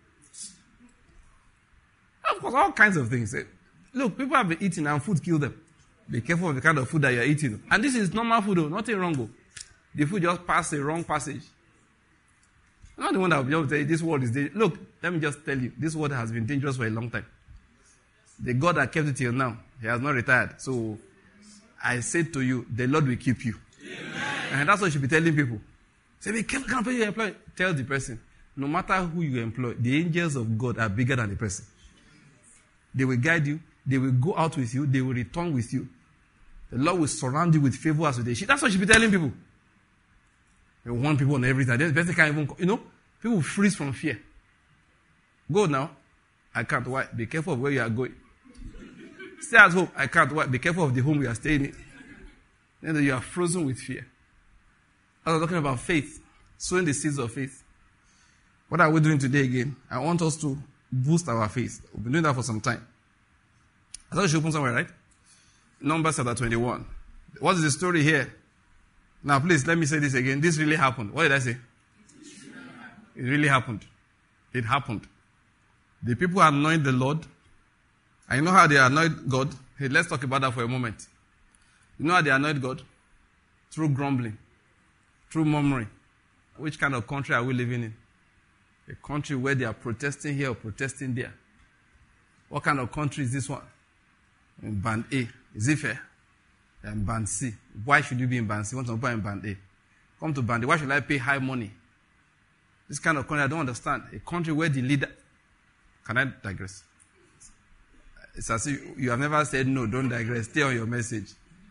Of course, all kinds of things. Look, people have been eating and food killed them. Be careful of the kind of food that you're eating. And this is normal food, nothing wrong. The food just passed a wrong passage. I'm not the one that will be able to tell you this world is dangerous. Look, let me just tell you, this world has been dangerous for a long time. The God that kept it till now, he has not retired. So, I say to you, the Lord will keep you. Amen. And that's what you should be telling people. Say, be careful, can't you employ. Tell the person, no matter who you employ, the angels of God are bigger than the person. They will guide you. They will go out with you. They will return with you. The Lord will surround you with favor as with a shield. That's what you should be telling people. You want people on everything. The person can't even, people freeze from fear. Go now. I can't. Why? Be careful of where you are going. Stay at home. I can't. Why? Be careful of the home you are staying in. Then you are frozen with fear. I was talking about faith. Sowing the seeds of faith. What are we doing today again? I want us to boost our faith. We've been doing that for some time. I thought you should open somewhere, right? Numbers chapter 21. What is the story here? Now, please, let me say this again. This really happened. What did I say? It really happened. It happened. The people anoint the Lord. And you know how they anoint God? Hey, let's talk about that for a moment. You know how they anoint God? Through grumbling. Through murmuring. Which kind of country are we living in? A country where they are protesting here or protesting there. What kind of country is this one? In band A. Is it fair? And band C. Why should you be in band C? You want to buy in band A? Come to band A. Why should I pay high money? This kind of country, I don't understand. A country where the leader... Can I digress? It's as if you have never said no, don't digress. Stay on your message.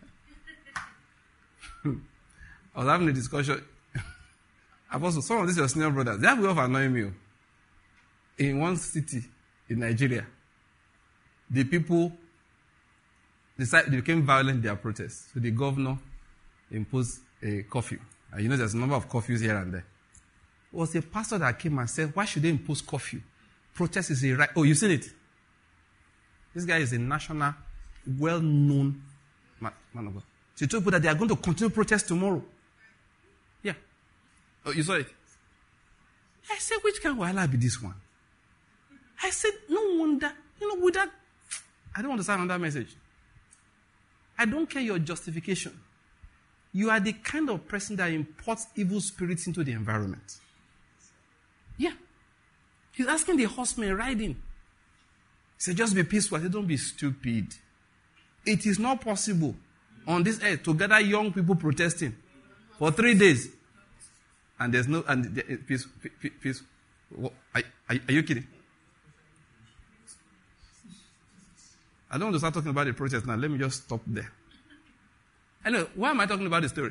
I was having a discussion. Apostle, some of these your senior brothers, they have a way of annoying me. In one city in Nigeria, the people they became violent in their protests. So the governor imposed a curfew. And you know there's a number of curfews here and there. It was a pastor that came and said, why should they impose curfew? Protest is a right. Oh, you've seen it? This guy is a national, well-known man of God. So he told people that they are going to continue protest tomorrow. Yeah. Oh, you saw it? I said, which kind of wahala be this one? I said, no wonder. With that, I don't understand on that message. I don't care your justification. You are the kind of person that imports evil spirits into the environment. Yeah. He's asking the horsemen riding. He said, just be peaceful. I said, don't be stupid. It is not possible on this earth to gather young people protesting for 3 days. And there's no, peace. Are you kidding? I don't want to start talking about the protest now. Let me just stop there. Anyway, why am I talking about the story?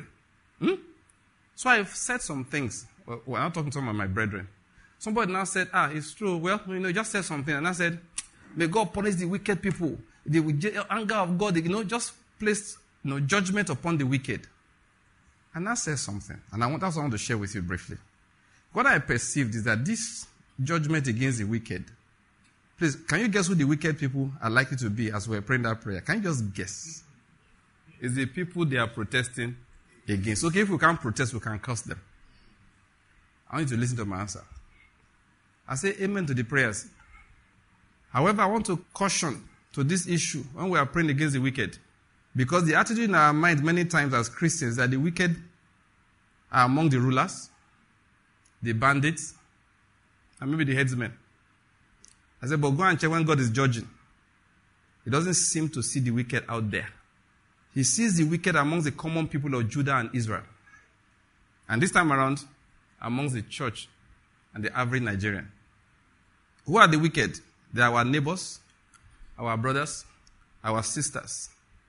So I've said some things. Well, I'm not talking to some of my brethren. Somebody now said, it's true. Well, just said something. And I said, may God punish the wicked people. The anger of God, just place judgment upon the wicked. And I said something. And that's what I want to share with you briefly. What I perceived is that this judgment against the wicked, please, can you guess who the wicked people are likely to be as we're praying that prayer? Can you just guess? It's the people they are protesting against. Okay, if we can't protest, we can curse them. I want you to listen to my answer. I say amen to the prayers. However, I want to caution to this issue when we are praying against the wicked. Because the attitude in our mind many times as Christians that the wicked are among the rulers, the bandits, and maybe the headsmen. I said, but go and check when God is judging. He doesn't seem to see the wicked out there. He sees the wicked amongst the common people of Judah and Israel. And this time around, amongst the church and the average Nigerian. Who are the wicked? They are our neighbors, our brothers, our sisters.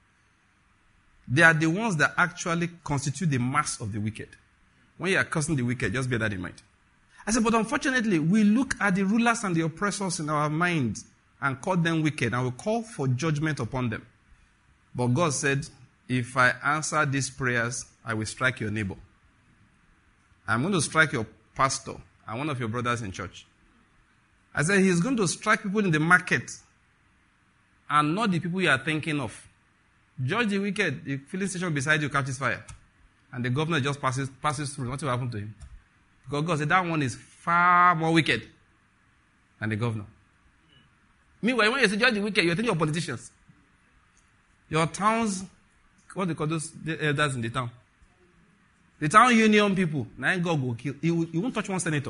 They are the ones that actually constitute the mass of the wicked. When you are cursing the wicked, just bear that in mind. I said, but unfortunately, we look at the rulers and the oppressors in our minds and call them wicked, and we call for judgment upon them. But God said, if I answer these prayers, I will strike your neighbor. I'm going to strike your pastor and one of your brothers in church. I said, he's going to strike people in the market and not the people you are thinking of. Judge the wicked, the filling station beside you catches fire. And the governor just passes through. What will happen to him? Because God said that one is far more wicked than the governor. Meanwhile, when you say judge the wicked, you're thinking of politicians. Your towns, what they call those the elders in the town? The town union people. Now God will kill. He won't touch one senator.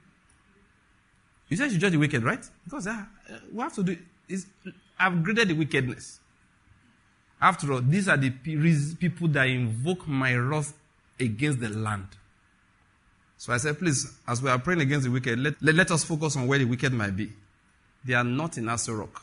You said you judge the wicked, right? Because we have to do is upgraded the wickedness. After all, these are the people that invoke my wrath against the land. So I said, please, as we are praying against the wicked, let us focus on where the wicked might be. They are not in Aso Rock.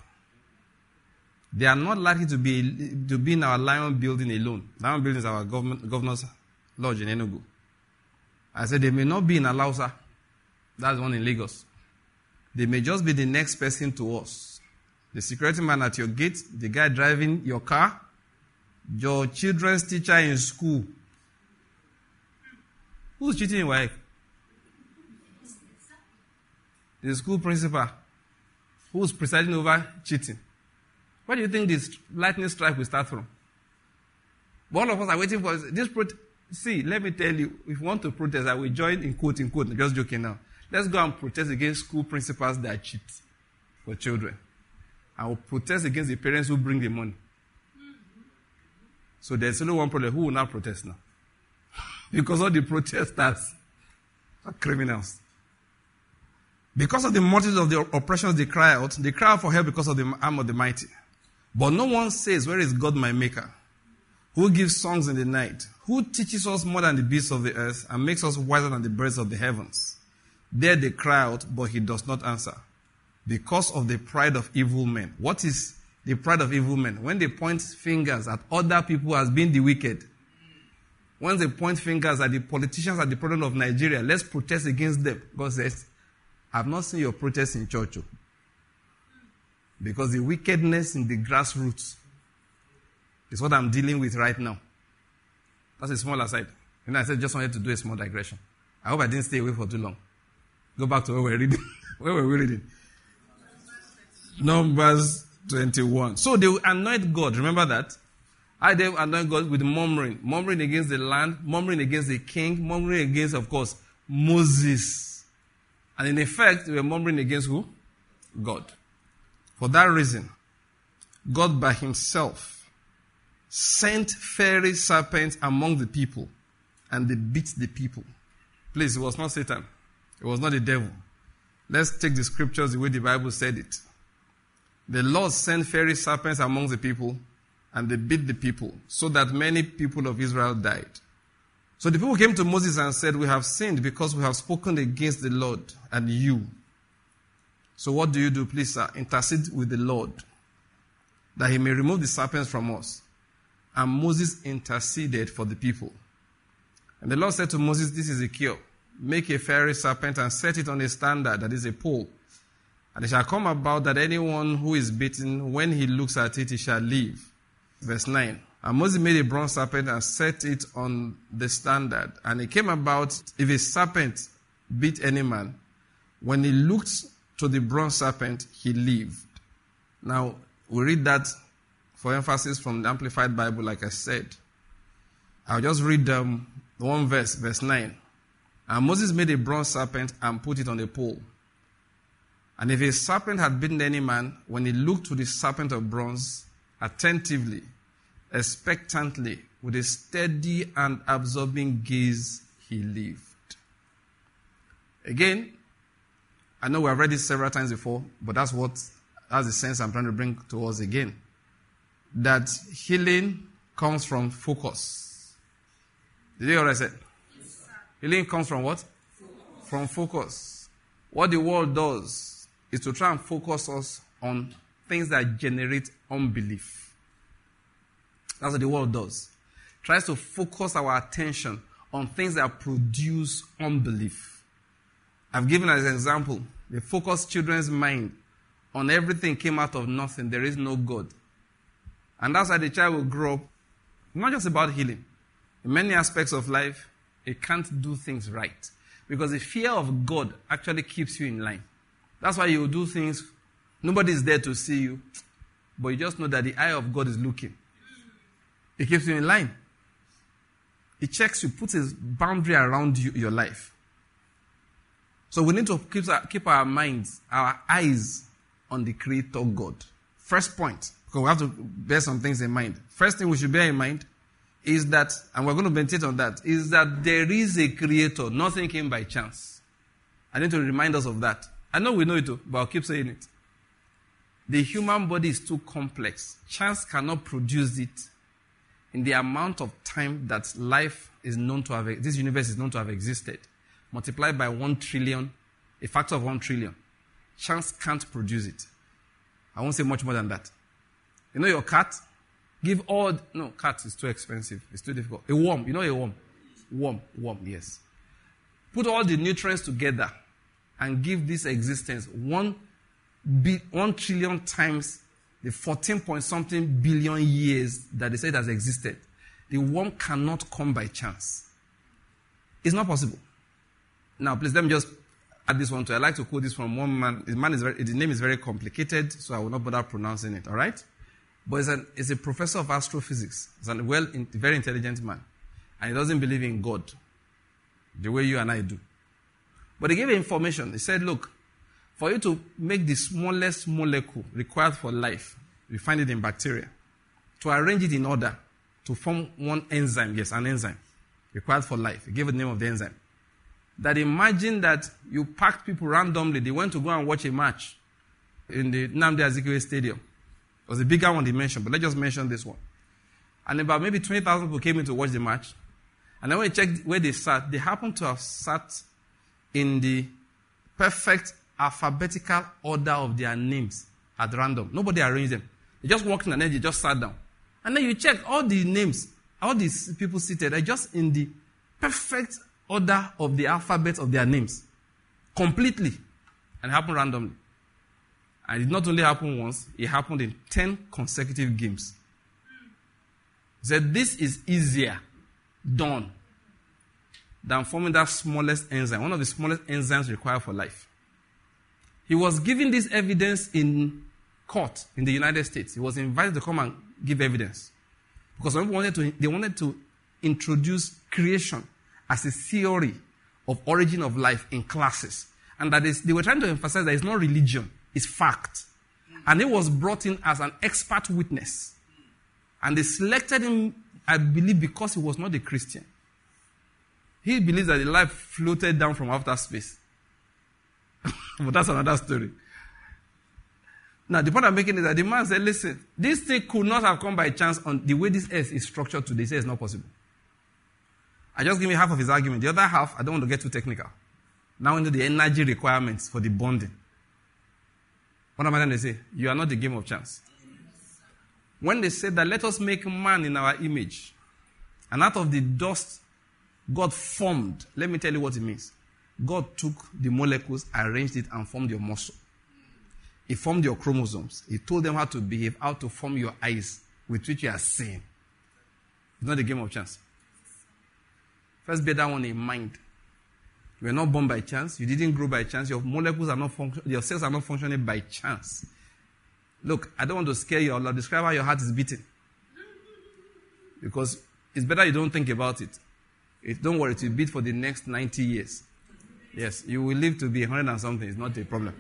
They are not likely to be in our Lion building alone. Lion building is our governor's lodge in Enugu. I said they may not be in Alausa. That's one in Lagos. They may just be the next person to us. The security man at your gate, the guy driving your car, your children's teacher in school. Who's cheating your wife? the school principal who's presiding over cheating. Where do you think this lightning strike will start from? But all of us are waiting for this protest. See, let me tell you, if you want to protest, I will join in quote, just joking now. Let's go and protest against school principals that cheat for children. I will protest against the parents who bring the money. So there's only one problem. Who will not protest now? Because all the protesters are criminals. Because of the multitude of the oppressions they cry out for help because of the arm of the mighty. But no one says, where is God my maker? Who gives songs in the night? Who teaches us more than the beasts of the earth and makes us wiser than the birds of the heavens? There they cry out, but he does not answer. Because of the pride of evil men. What is the pride of evil men? When they point fingers at other people as being the wicked. When they point fingers at the politicians at the problem of Nigeria, let's protest against them. God says, I've not seen your protest in church. Because the wickedness in the grassroots is what I'm dealing with right now. That's a small aside. I said just wanted to do a small digression. I hope I didn't stay away for too long. Go back to where we're reading. Where were we reading? Numbers 21. So they will anoint God. Remember that? They anoint God with murmuring. Murmuring against the land, murmuring against the king, murmuring against, of course, Moses. And in effect, they were murmuring against who? God. For that reason, God by himself sent fiery serpents among the people, and they beat the people. Please, it was not Satan. It was not the devil. Let's take the scriptures the way the Bible said it. The Lord sent fiery serpents among the people, and they beat the people, so that many people of Israel died. So the people came to Moses and said, we have sinned because we have spoken against the Lord and you. So what do you do, please, sir? Intercede with the Lord, that he may remove the serpents from us. And Moses interceded for the people. And the Lord said to Moses, this is a cure. Make a fiery serpent and set it on a standard, that is a pole. And it shall come about that anyone who is bitten, when he looks at it, he shall live. Verse 9. And Moses made a bronze serpent and set it on the standard. And it came about, if a serpent bit any man, when he looked to the bronze serpent, he lived. Now, we read that for emphasis from the Amplified Bible, like I said. I'll just read one verse, verse 9. And Moses made a bronze serpent and put it on a pole. And if a serpent had bitten any man, when he looked to the serpent of bronze, attentively, expectantly, with a steady and absorbing gaze, he lived. Again, I know we have read this several times before, but that's the sense I'm trying to bring to us again. That healing comes from focus. Did you hear what I said? Yes, healing comes from what? Focus. From focus. What the world does is to try and focus us on things that generate unbelief. That's what the world does. It tries to focus our attention on things that produce unbelief. I've given as an example, they focus children's mind on everything came out of nothing. There is no God. And that's why the child will grow up, not just about healing. In many aspects of life, it can't do things right. Because the fear of God actually keeps you in line. That's why you do things, nobody is there to see you, but you just know that the eye of God is looking. It keeps you in line. It checks you, puts a boundary around you, your life. So we need to keep our minds, our eyes on the Creator God. First point, because we have to bear some things in mind. First thing we should bear in mind is that, and we're going to meditate on that, is that there is a Creator. Nothing came by chance. I need to remind us of that. I know we know it, but I'll keep saying it. The human body is too complex. Chance cannot produce it in the amount of time that life is known to have, this universe is known to have existed. Multiplied by 1 trillion, a factor of 1 trillion. Chance can't produce it. I won't say much more than that. You know your cat? No, cat is too expensive. It's too difficult. A worm, you know a worm? Worm, yes. Put all the nutrients together and give this existence 1 trillion times the 14-point-something billion years that they say it has existed. The worm cannot come by chance. It's not possible. Now, please, let me just add this one too. I like to quote this from one man. The name is very complicated, so I will not bother pronouncing it, all right? But it's a professor of astrophysics. He's a very intelligent man. And he doesn't believe in God the way you and I do. But he gave information. He said, look, for you to make the smallest molecule required for life, you find it in bacteria, to arrange it in order to form one enzyme, yes, an enzyme, required for life. He gave the name of the enzyme. That imagine that you packed people randomly. They went to go and watch a match in the Nnamdi Azikiwe Stadium. It was a bigger one they mentioned, but let's just mention this one. And about maybe 20,000 people came in to watch the match. And then when you checked where they sat, they happened to have sat in the perfect alphabetical order of their names at random. Nobody arranged them. They just walked in and then they just sat down. And then you check all the names, all these people seated are just in the perfect order of the alphabet of their names. Completely. And it happened randomly. And it not only happened once, it happened in 10 consecutive games. He said, this is easier done than forming that smallest enzyme, one of the smallest enzymes required for life. He was giving this evidence in court in the United States. He was invited to come and give evidence. Because some people wanted to introduce creation as a theory of origin of life in classes. And that is, they were trying to emphasize that it's not religion, it's fact. And he was brought in as an expert witness. And they selected him, I believe, because he was not a Christian. He believes that the life floated down from outer space. But that's another story. Now, the point I'm making is that the man said, listen, this thing could not have come by chance on the way this earth is structured today. He said it's not possible. I just give me half of his argument. The other half, I don't want to get too technical. Now into the energy requirements for the bonding. What am I going to say? You are not the game of chance. When they said that let us make man in our image, and out of the dust God formed, let me tell you what it means. God took the molecules, arranged it, and formed your muscle. He formed your chromosomes. He told them how to behave, how to form your eyes with which you are seeing. It's not a game of chance. First bear that one in mind. You were not born by chance. You didn't grow by chance. Your molecules are not your cells are not functioning by chance. Look, I don't want to scare you. I'll describe how your heart is beating. Because it's better you don't think about it. Don't worry, it will beat for the next 90 years. Yes, you will live to be 100 and something. It's not a problem.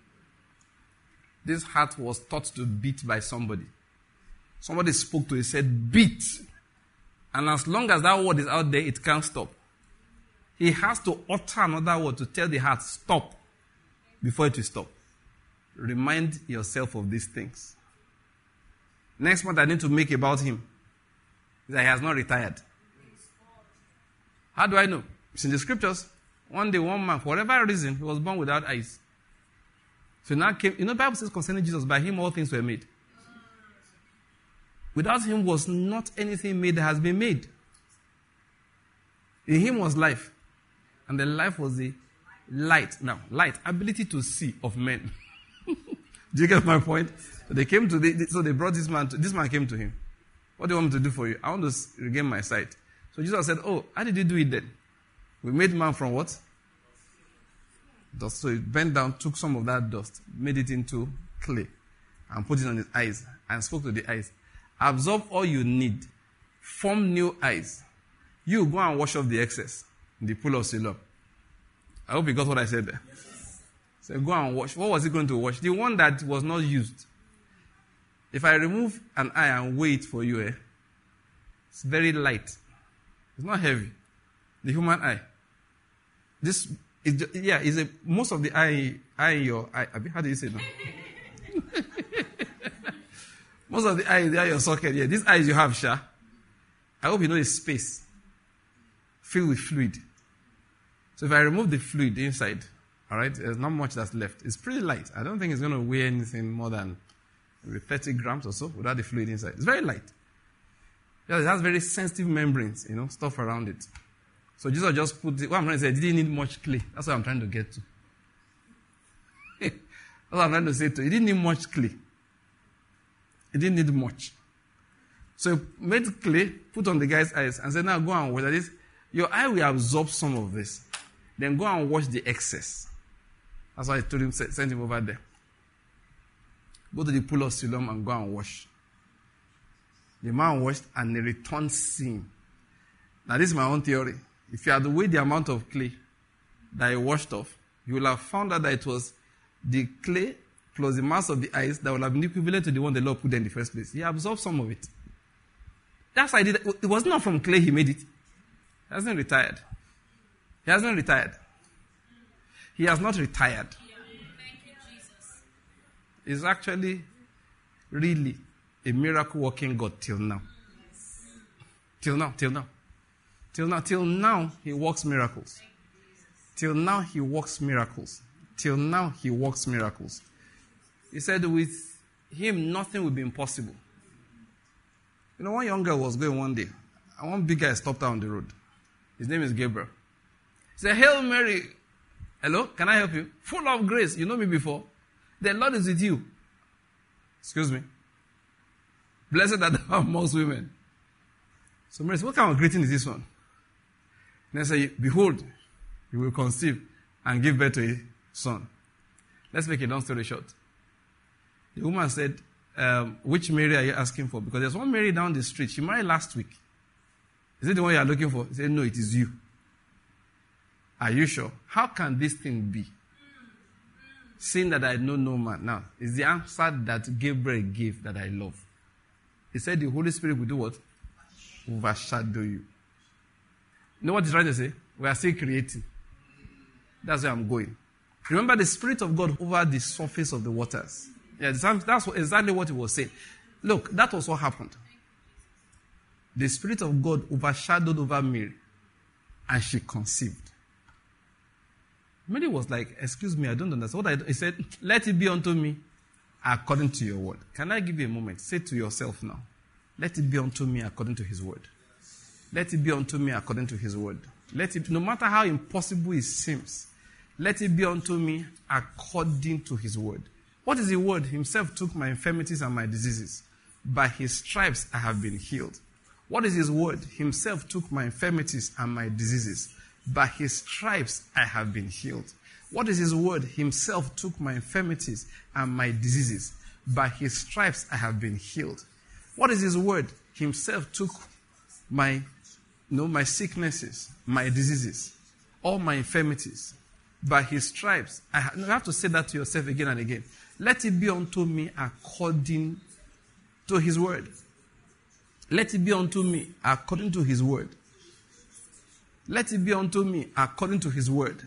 This heart was taught to beat by somebody. Somebody spoke to it, said, beat. And as long as that word is out there, it can't stop. He has to utter another word to tell the heart, stop, before it will stop. Remind yourself of these things. Next point I need to make about him is that he has not retired. How do I know? It's in the scriptures. One day, one man, for whatever reason, he was born without eyes. So now came, the Bible says concerning Jesus, by him all things were made. Without him was not anything made that has been made. In him was life. And the life was the light. Now, light, ability to see of men. Do you get my point? So they came to so they brought this man came to him. What do you want me to do for you? I want to regain my sight. So Jesus said, oh, how did you do it then? We made man from what? Dust. So he bent down, took some of that dust, made it into clay, and put it on his eyes, and spoke to the eyes. Absorb all you need. Form new eyes. You go and wash off the excess in the pool of Siloam. I hope you got what I said there. Yes. So go and wash. What was he going to wash? The one that was not used. If I remove an eye and weigh it for you, it's very light. It's not heavy. The human eye. This is most of the eye in your eye. How do you say now? Most of the eye is in your socket. Yeah, these eyes you have, Sha. I hope you know it's space filled with fluid. So if I remove the fluid inside, all right, there's not much that's left. It's pretty light. I don't think it's going to weigh anything more than maybe 30 grams or so without the fluid inside. It's very light. Yeah, it has very sensitive membranes, stuff around it. So Jesus just put it. What I'm trying to say, it didn't need much clay. That's what I'm trying to get to. That's what I'm trying to say to you. It didn't need much clay. It didn't need much. So he made clay, put on the guy's eyes, and said, now go and wash this. Your eye will absorb some of this. Then go and wash the excess. That's why I told him, send him over there. Go to the pool of Siloam and go and wash. The man washed and he returned seeing. Now this is my own theory. If you had weighed the amount of clay that he washed off, you will have found out that it was the clay plus the mass of the ice that will have been equivalent to the one the Lord put there in the first place. He absorbed some of it. That's why I did it. It was not from clay he made it. He hasn't retired. He hasn't retired. He has not retired.
Thank you, Jesus.
He's actually really a miracle working God till now. Till now, he works miracles. Till now, he works miracles. Till now, he works miracles. He said with him, nothing will be impossible. You know, one young girl was going one day, and one big guy stopped her on the road. His name is Gabriel. He said, "Hail Mary. Hello, can I help you? Full of grace. You know me before. The Lord is with you." Excuse me. "Blessed are thou amongst women." So Mary said, "What kind of greeting is this one?" And they say, "Behold, you will conceive and give birth to a son." Let's make a long story short. The woman said, "Which Mary are you asking for?" Because there's one Mary down the street. She married last week. "Is it the one you are looking for?" He said, "No, it is you." "Are you sure? How can this thing be? Seeing that I know no man." Now, it's the answer that Gabriel gave that I love. He said the Holy Spirit will do what? Overshadow you. You know what he's trying to say? We are still creating. That's where I'm going. Remember the Spirit of God over the surface of the waters. Yeah, that's exactly what he was saying. Look, that was what happened. The Spirit of God overshadowed over Mary, and she conceived. Mary was like, "Excuse me, I don't understand." He said, "Let it be unto me according to your word." Can I give you a moment? Say to yourself now, "Let it be unto me according to his word. Let it be unto me according to his word. Let it, no matter how impossible it seems, let it be unto me according to his word." What is the word? Himself took my infirmities and my diseases. By his stripes I have been healed. What is his word? Himself took my infirmities and my diseases. By his stripes I have been healed. What is his word? Himself took my infirmities and my diseases. By his stripes I have been healed. What is his word? Himself took my sicknesses, my diseases, all my infirmities. By his stripes, you have to say that to yourself again and again. Let it be unto me according to his word. Let it be unto me according to his word. Let it be unto me according to his word.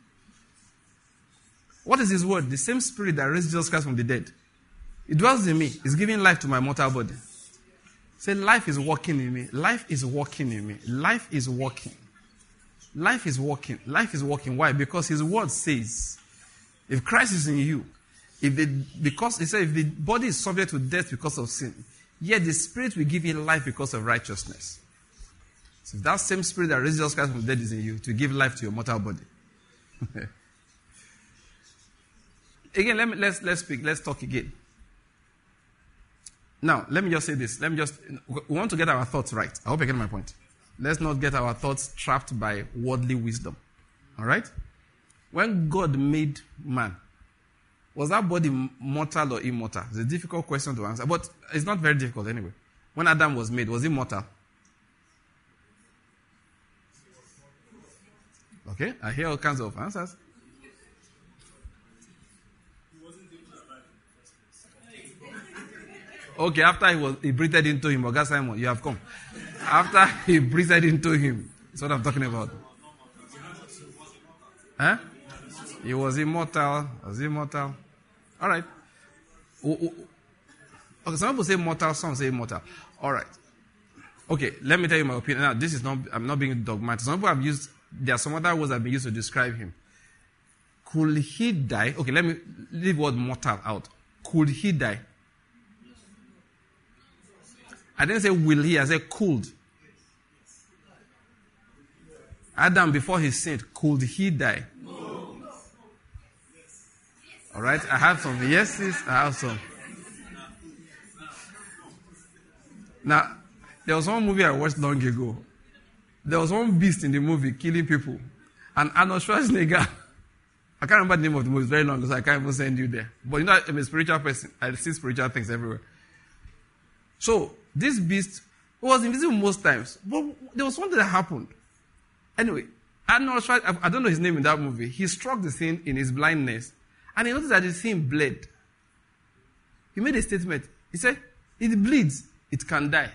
What is his word? The same Spirit that raised Jesus Christ from the dead. It dwells in me. It's giving life to my mortal body. Say, life is working in me. Life is working in me. Life is working. Life is working. Life is working. Why? Because his word says, if Christ is in you, because he said, if the body is subject to death because of sin, yet the Spirit will give you life because of righteousness. So that same Spirit that raised Jesus Christ from the dead is in you to give life to your mortal body. Again, let's speak. Let's talk again. Now, let me just say this. We want to get our thoughts right. I hope you get my point. Let's not get our thoughts trapped by worldly wisdom. All right? When God made man, was that body mortal or immortal? It's a difficult question to answer, but it's not very difficult anyway. When Adam was made, was he mortal? Okay, I hear all kinds of answers. Okay, after he breathed into him, Oga Simon, you have come. After he breathed into him, that's what I'm talking about. Huh? He was immortal. Was immortal? All right. Okay, some people say mortal, some say immortal. All right. Okay, let me tell you my opinion. Now, I'm not being dogmatic. Some people have used, there are some other words that have been used to describe him. Could he die? Okay, let me leave the word mortal out. Could he die? I didn't say will he, I said could. Adam, before he sinned, could he die? No. All right, I have some yeses, I have some. Now, there was one movie I watched long ago. There was one beast in the movie killing people. And Arnold Schwarzenegger I can't remember the name of the movie. It's very long, so I can't even send you there. But you know, I'm a spiritual person. I see spiritual things everywhere. So, this beast was invisible most times. But there was something that happened. Anyway, I don't know his name in that movie. He struck the thing in his blindness. And he noticed that the thing bled. He made a statement. He said, it bleeds, it can die.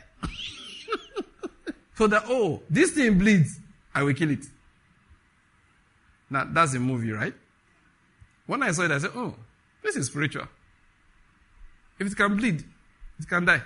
So that, this thing bleeds, I will kill it. Now, that's a movie, right? When I saw it, I said, this is spiritual. If it can bleed, it can die.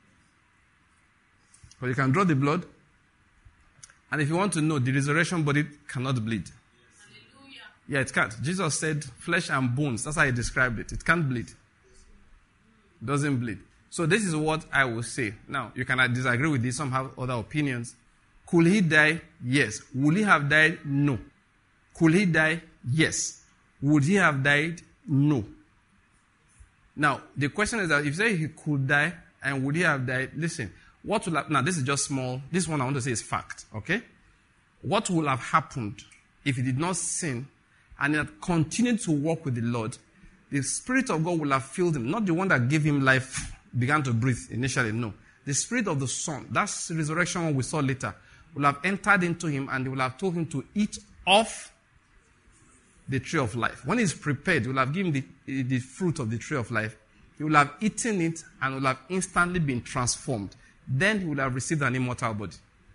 But you can draw the blood. And if you want to know, the resurrection body cannot bleed. Hallelujah. Yeah, it can't. Jesus said flesh and bones. That's how he described it. It can't bleed. It doesn't bleed. So this is what I will say. Now, you can disagree with this. Some have other opinions. Could he die? Yes. Would he have died? No. Could he die? Yes. Would he have died? No. Now, the question is that if you say he could die and would he have died, listen, what will have, now this is just small, this one I want to say is fact, okay? What will have happened if he did not sin and he had continued to walk with the Lord? The Spirit of God will have filled him, not the one that gave him life, began to breathe initially, no. The Spirit of the Son, that's the resurrection one we saw later, will have entered into him and he will have told him to eat of the tree of life. When he's prepared, he will have given the fruit of the tree of life. He will have eaten it and will have instantly been transformed. Then he will have received an immortal body.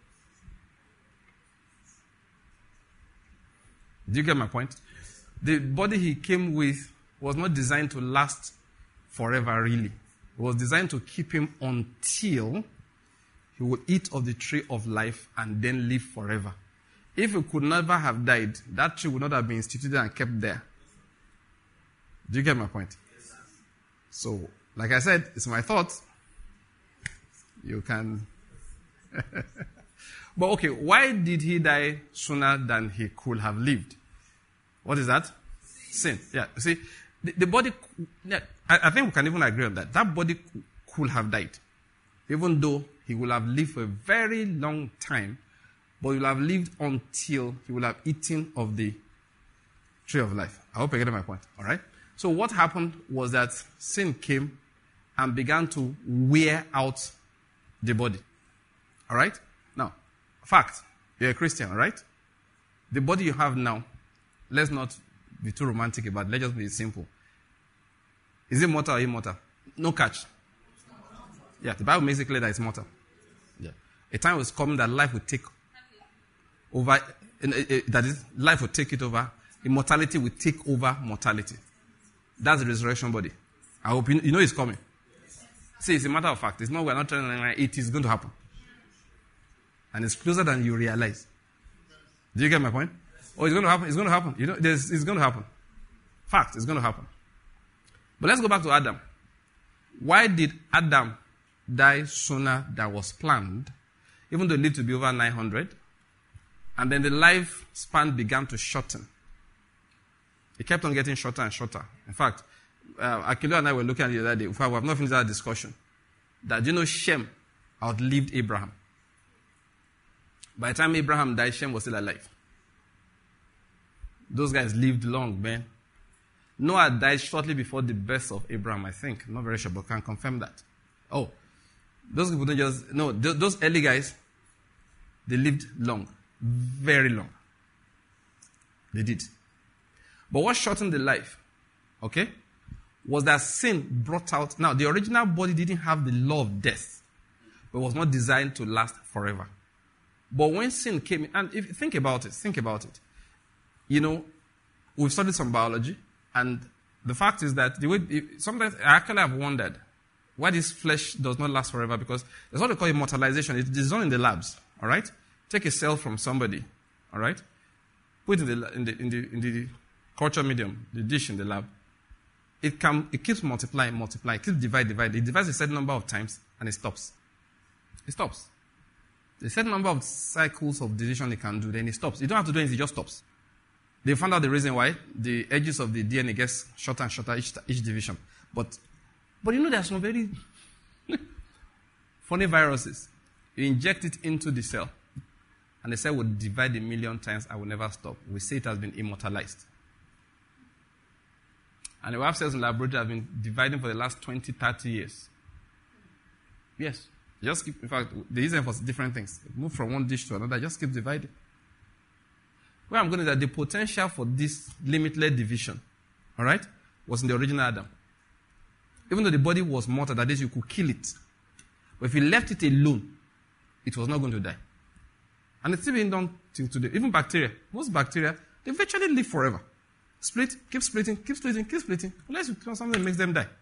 Do you get my point? The body he came with was not designed to last forever, really. It was designed to keep him until he would eat of the tree of life and then live forever. If he could never have died, that tree would not have been instituted and kept there. Do you get my point? Yes, sir. So, like I said, it's my thoughts. You can. But okay, why did he die sooner than he could have lived? What is that? Sin. Yeah, see, the body, yeah, I think we can even agree on that. That body could have died. Even though he will have lived for a very long time, but he will have lived until he will have eaten of the tree of life. I hope you get my point. All right? So what happened was that sin came and began to wear out the body. All right? Now, fact, you're a Christian, all right? The body you have now, let's not be too romantic about it. Let's just be simple. Is it mortal or immortal? No catch. Yeah, the Bible makes it clear that it's mortal. Yeah. A time was coming that life would take over, that is, life will take it over. Immortality will take over mortality. That's the resurrection body. I hope you know it's coming. See, it's a matter of fact. It's not, we're not trying to, it is going to happen. And it's closer than you realize. Do you get my point? Oh, it's going to happen. It's going to happen. You know, it's going to happen. Fact, it's going to happen. But let's go back to Adam. Why did Adam die sooner than was planned, even though he lived to be over 900? And then the lifespan began to shorten. It kept on getting shorter and shorter. In fact, Akilo and I were looking at it the other day. In fact, we have not finished that discussion. That, Shem outlived Abraham. By the time Abraham died, Shem was still alive. Those guys lived long, man. Noah died shortly before the birth of Abraham, I think. I'm not very sure, but can confirm that. Oh, those people don't just... No, those early guys, they lived long. Very long. They did. But what shortened the life, okay, was that sin brought out... Now, the original body didn't have the law of death, but was not designed to last forever. But when sin came in, and if you think about it, we've studied some biology, and the fact is that sometimes I actually have wondered why this flesh does not last forever, because there's what they call immortalization. It is done in the labs, all right? Take a cell from somebody, all right? Put it in the culture medium, the dish in the lab. It keeps multiplying, it keeps dividing. It divides a certain number of times, and it stops. It stops. There's a certain number of cycles of division it can do, then it stops. You don't have to do anything, it just stops. They found out the reason why the edges of the DNA gets shorter and shorter each division. But there's some very funny viruses. You inject it into the cell, and the cell will divide a million times and will never stop. We say it has been immortalized. And the wife cells in the laboratory have been dividing for the last 20, 30 years. Yes. Just keep, in fact, they use them for different things. Move from one dish to another, just keep dividing. Where I'm going is that the potential for this limitless division, all right, was in the original Adam. Even though the body was mortal, that is, you could kill it. But if you left it alone, it was not going to die. And it's still being done till today. Even bacteria, most bacteria, they virtually live forever. Split, keep splitting, keep splitting, keep splitting, unless you kill something that makes them die.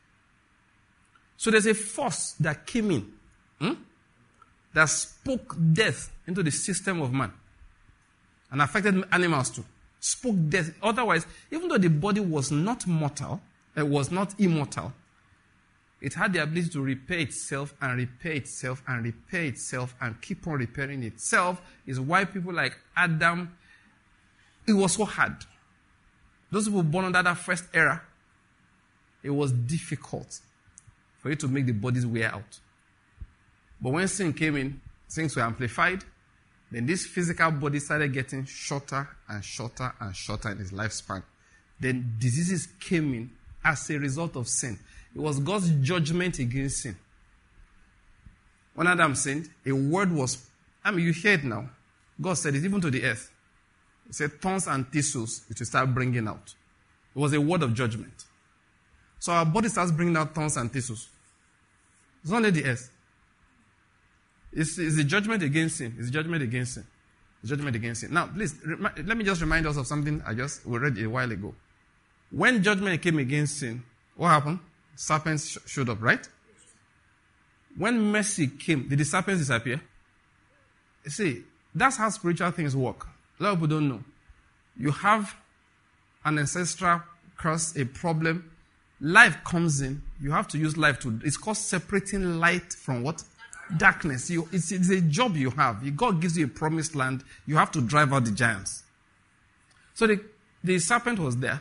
So there's a force that came in, that spoke death into the system of man. And affected animals too. Spoke death. Otherwise, even though the body was not mortal, it was not immortal, it had the ability to repair itself and repair itself and repair itself and keep on repairing itself. Is why people like Adam, it was so hard. Those people born under that first era, it was difficult for you to make the bodies wear out. But when sin came in, things were amplified. Then this physical body started getting shorter and shorter and shorter in its lifespan. Then diseases came in as a result of sin. It was God's judgment against sin. When Adam sinned, a word was, you hear it now. God said it even to the earth. He said, thorns and thistles, it will start bringing out. It was a word of judgment. So our body starts bringing out thorns and thistles. It's not only the earth. It's a judgment against sin. It's a judgment against sin. It's a judgment against sin. Now, please, let me just remind us of something we read a while ago. When judgment came against sin, what happened? Serpents showed up, right? When mercy came, did the serpents disappear? You see, that's how spiritual things work. A lot of people don't know. You have an ancestral curse, a problem. Life comes in. You have to use life to... It's called separating light from what? Darkness. It's a job you have. God gives you a promised land. You have to drive out the giants. So the serpent was there.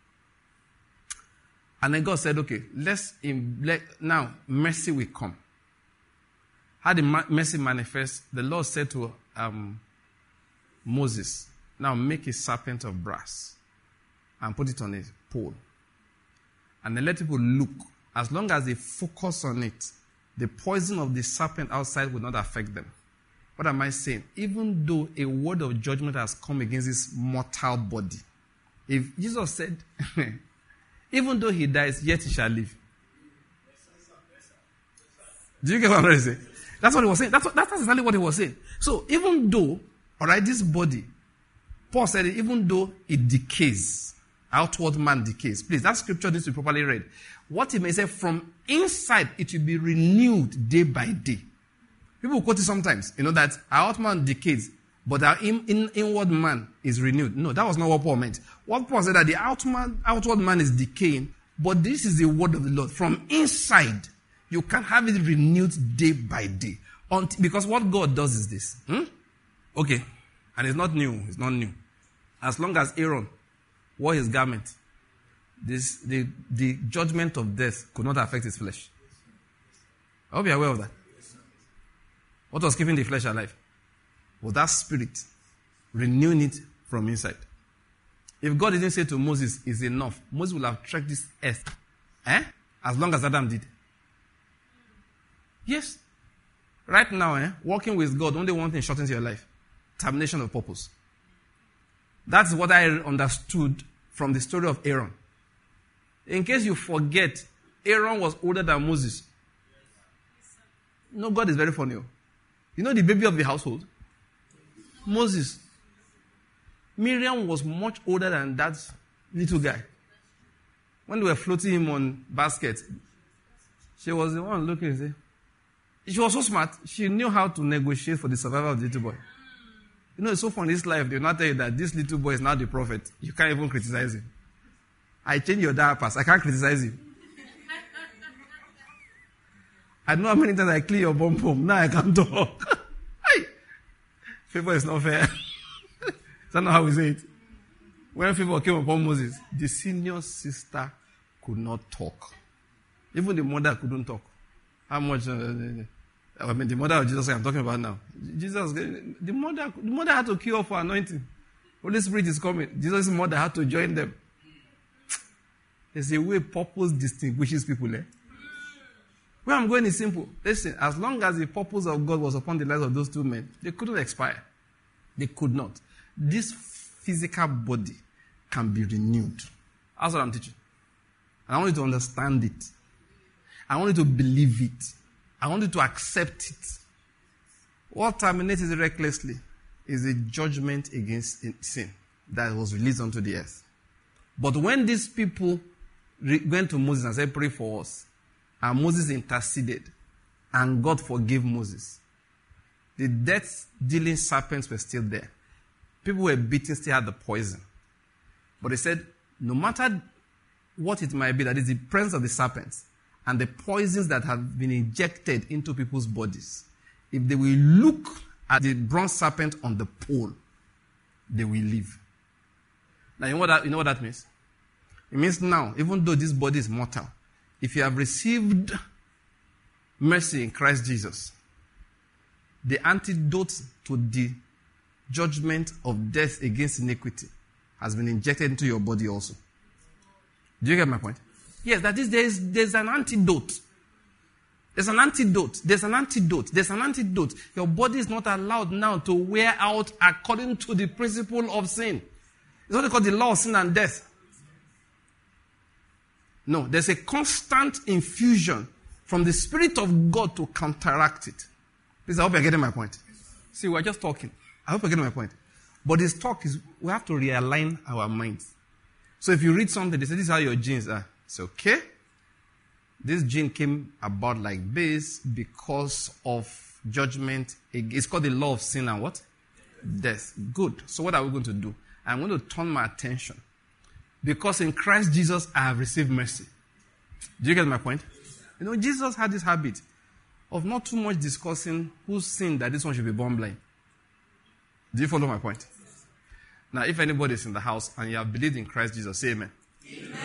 And then God said, okay, now mercy will come. How did mercy manifest? The Lord said to Moses, now make a serpent of brass and put it on a pole. And then let people look. As long as they focus on it, the poison of the serpent outside will not affect them. What am I saying? Even though a word of judgment has come against this mortal body, if Jesus said, even though he dies, yet he shall live. Do you get what I'm trying to say? That's what he was saying. That's exactly what he was saying. So even though, this body, Paul said, even though it decays, outward man decays. Please, that scripture needs to be properly read. What he may say, from inside, it will be renewed day by day. People quote it sometimes, that our outward man decays, but our inward man is renewed. No, that was not what Paul meant. What Paul said, that the outward man is decaying, but this is the word of the Lord. From inside, you can have it renewed day by day. Because what God does is this. Okay. And it's not new. It's not new. As long as Aaron wore his garment, the judgment of death could not affect his flesh. I hope you're aware of that. What was keeping the flesh alive was that spirit renewing it from inside. If God didn't say to Moses, it's enough, Moses would have trekked this earth. As long as Adam did. Yes. Right now, walking with God, only one thing shortens your life. Termination of purpose. That's what I understood from the story of Aaron. In case you forget, Aaron was older than Moses. No, God is very funny. You know the baby of the household? Moses. Miriam was much older than that little guy. When they were floating him on baskets, she was the one looking and saying, she was so smart, she knew how to negotiate for the survival of the little boy. It's so fun in this life, they will not tell you that this little boy is now the prophet. You can't even criticize him. I changed your diapers, I can't criticize you. I know how many times I clean your bum. Now I can't talk. Hey! Favor is not fair. Is that not how we say it? When favor came upon Moses, the senior sister could not talk. Even the mother couldn't talk. How much? The mother of Jesus I'm talking about now. The mother had to queue up for anointing. Holy Spirit is coming. Jesus' mother had to join them. There's a way purpose distinguishes people. Where I'm going is simple. Listen, as long as the purpose of God was upon the lives of those two men, they couldn't expire. They could not. This physical body can be renewed. That's what I'm teaching. And I want you to understand it. I want you to believe it. I want you to accept it. What terminates it recklessly is a judgment against sin that was released onto the earth. But when these people went to Moses and said, pray for us, and Moses interceded, and God forgave Moses, the death-dealing serpents were still there. People were beaten, still had the poison. But they said, no matter what it might be, that is the presence of the serpents and the poisons that have been injected into people's bodies, if they will look at the bronze serpent on the pole, they will live. Now, you know what that means? It means now, even though this body is mortal, if you have received mercy in Christ Jesus, the antidote to the judgment of death against iniquity has been injected into your body also. Do you get my point? Yes, that is, there's an antidote. There's an antidote. There's an antidote. There's an antidote. Your body is not allowed now to wear out according to the principle of sin. It's what they call the law of sin and death. No, there's a constant infusion from the Spirit of God to counteract it. Please, I hope you're getting my point. See, we're just talking. I hope you're getting my point. But this talk is, we have to realign our minds. So if you read something, they say, this is how your genes are. It's okay. This gene came about like this because of judgment. It's called the law of sin and what? Death. Good. So what are we going to do? I'm going to turn my attention. Because in Christ Jesus, I have received mercy. Do you get my point? You know, Jesus had this habit of not too much discussing whose sin that this one should be born blind. Do you follow my point? Now, if anybody is in the house and you have believed in Christ Jesus, say amen. Amen.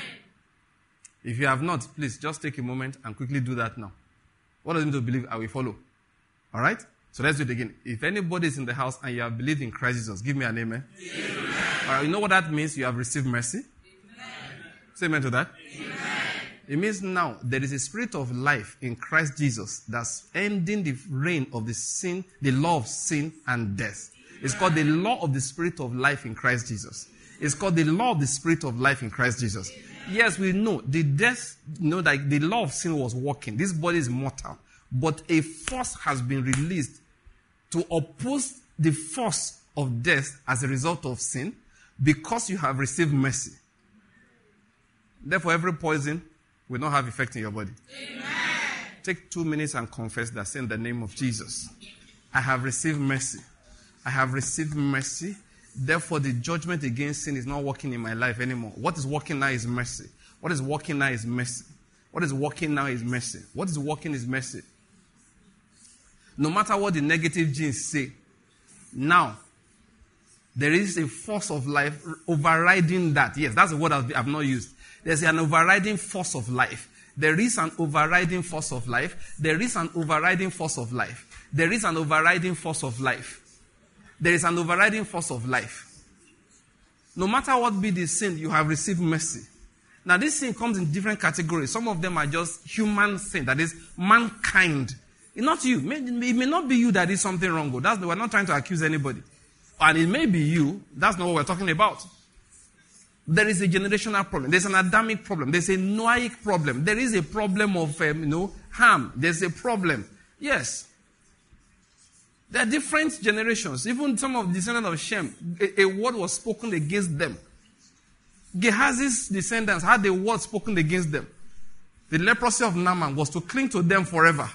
If you have not, please just take a moment and quickly do that now. What does it mean to believe? I will follow. All right? So let's do it again. If anybody is in the house and you have believed in Christ Jesus, give me an amen. Amen. All right, you know what that means? You have received mercy. Amen. Say amen to that. Amen. It means now there is a spirit of life in Christ Jesus that's ending the reign of the sin, the law of sin and death. It's called the law of the spirit of life in Christ Jesus. It's called the law of the spirit of life in Christ Jesus. Yes, we know the death, like the law of sin was working. This body is mortal. But a force has been released to oppose the force of death as a result of sin because you have received mercy. Therefore, every poison will not have effect in your body. Amen. Take 2 minutes and confess that. Say in the name of Jesus, I have received mercy. I have received mercy. Therefore, the judgment against sin is not working in my life anymore. What is working now is mercy. What is working now is mercy. What is working now is mercy. What is working is mercy. No matter what the negative genes say, now, there is a force of life overriding that. Yes, that's the word I've not used. There's an overriding force of life. There is an overriding force of life. There is an overriding force of life. There is an overriding force of life. There is an overriding force of life. No matter what be the sin, you have received mercy. Now, this sin comes in different categories. Some of them are just human sin, that is, mankind. It's not you. It may not be you that is something wrong. We're not trying to accuse anybody. And it may be you. That's not what we're talking about. There is a generational problem. There's an Adamic problem. There's a Noahic problem. There is a problem of, harm. There's a problem. Yes. There are different generations. Even some of the descendants of Shem, a word was spoken against them. Gehazi's descendants had a word spoken against them. The leprosy of Naaman was to cling to them forever.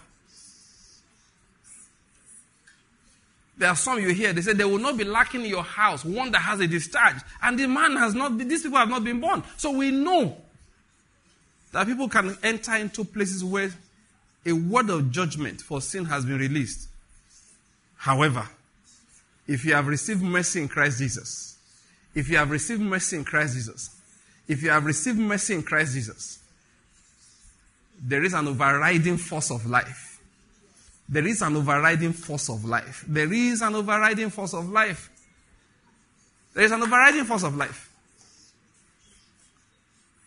There are some you hear, they say there will not be lacking in your house one that has a discharge. And the man has not been, these people have not been born. So we know that people can enter into places where a word of judgment for sin has been released. However, if you have received mercy in Christ Jesus, if you have received mercy in Christ Jesus, if you have received mercy in Christ Jesus, there is an overriding force of life. There is an overriding force of life. There is an overriding force of life. There is an overriding force of life.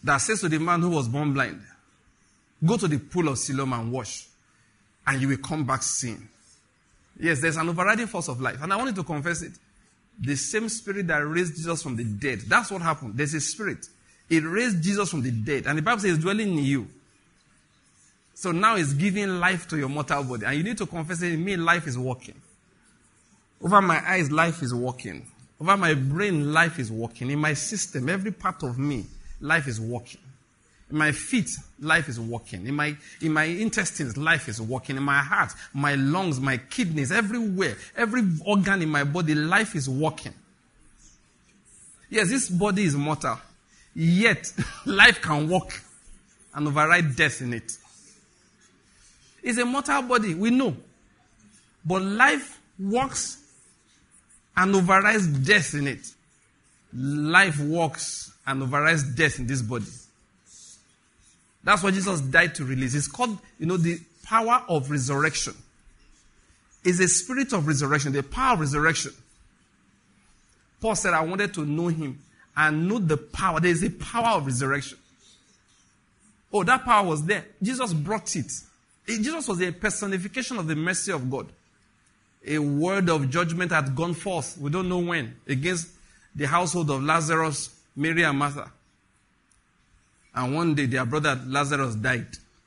that says to the man who was born blind, go to the pool of Siloam and wash, and you will come back seeing. Yes, there's an overriding force of life. And I wanted to confess it. The same spirit that raised Jesus from the dead. That's what happened. There's a spirit. It raised Jesus from the dead. And the Bible says it's dwelling in you. So now it's giving life to your mortal body. And you need to confess it. In me, life is working. Over my eyes, life is working. Over my brain, life is working. In my system, every part of me, life is working. In my feet, life is working. In my intestines, life is working. In my heart, my lungs, my kidneys, everywhere, every organ in my body, life is working. Yes, this body is mortal. Yet, life can work and override death in it. It's a mortal body, we know. But life works and overrides death in it. Life works and overrides death in this body. That's what Jesus died to release. It's called, the power of resurrection. It's a spirit of resurrection, the power of resurrection. Paul said, I wanted to know him and know the power. There is a power of resurrection. Oh, that power was there. Jesus brought it. Jesus was a personification of the mercy of God. A word of judgment had gone forth, we don't know when, against the household of Lazarus, Mary and Martha. And one day their brother Lazarus died.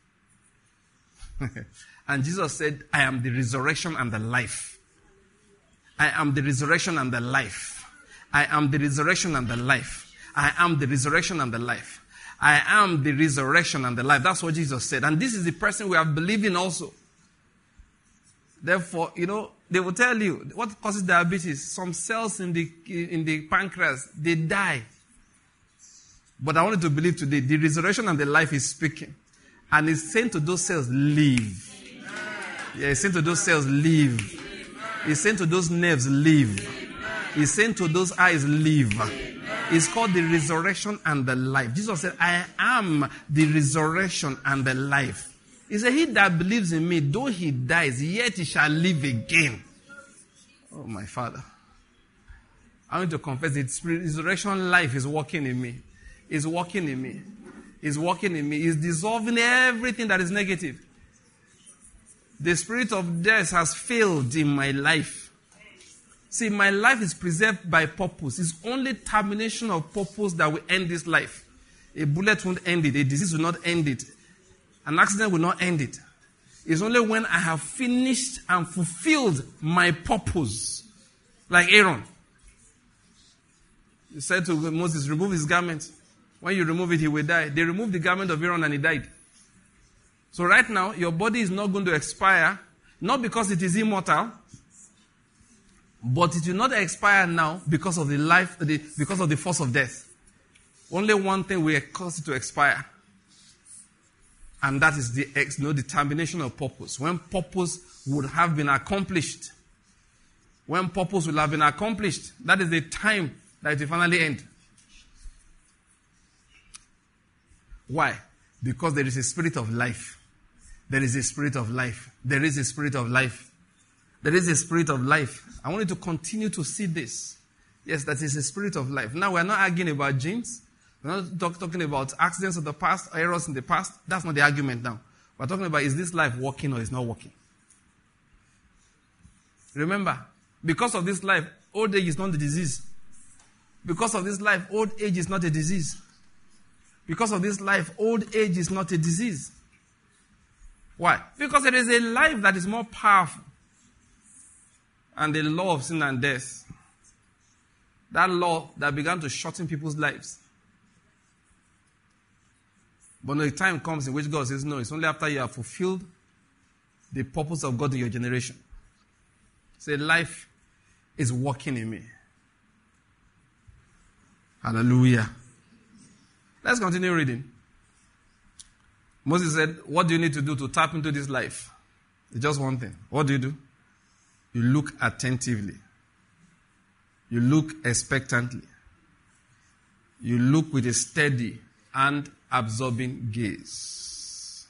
And Jesus said, I am the resurrection and the life. I am the resurrection and the life. I am the resurrection and the life. I am the resurrection and the life. I am the resurrection and the life. That's what Jesus said. And this is the person we have believed in also. Therefore, they will tell you what causes diabetes. Some cells in the pancreas, they die. But I wanted to believe today, the resurrection and the life is speaking. And it's saying to those cells, live. Yeah, it's saying to those cells, live. It's saying to those nerves, live. It's saying to those eyes, live. It's called the resurrection and the life. Jesus said, I am the resurrection and the life. He said, he that believes in me, though he dies, yet he shall live again. Oh, my Father. I want to confess that resurrection life is working in me. Is working in me. Is working in me. Is dissolving everything that is negative. The spirit of death has failed in my life. See, my life is preserved by purpose. It's only termination of purpose that will end this life. A bullet won't end it. A disease will not end it. An accident will not end it. It's only when I have finished and fulfilled my purpose. Like Aaron. He said to Moses, remove his garment. When you remove it, he will die. They removed the garment of Aaron and he died. So right now, your body is not going to expire, not because it is immortal, but it will not expire now because of because of the force of death. Only one thing will cause it to expire. And that is the termination of purpose. When purpose would have been accomplished. When purpose will have been accomplished, that is the time that it will finally end. Why? Because there is a spirit of life. There is a spirit of life. There is a spirit of life. There is a spirit of life. I want you to continue to see this. Yes, that is a spirit of life. Now, we're not arguing about genes. We're not talking about accidents of the past, errors in the past. That's not the argument now. We're talking about, is this life working or is not working? Remember, because of this life, old age is not a disease. Because of this life, old age is not a disease. Because of this life, old age is not a disease. Why? Because there is a life that is more powerful. And the law of sin and death. That law that began to shorten people's lives. But no, the time comes in which God says, no, it's only after you have fulfilled the purpose of God in your generation. Say, life is working in me. Hallelujah. Let's continue reading. Moses said, what do you need to do to tap into this life? It's just one thing. What do? You look attentively. You look expectantly. You look with a steady and absorbing gaze.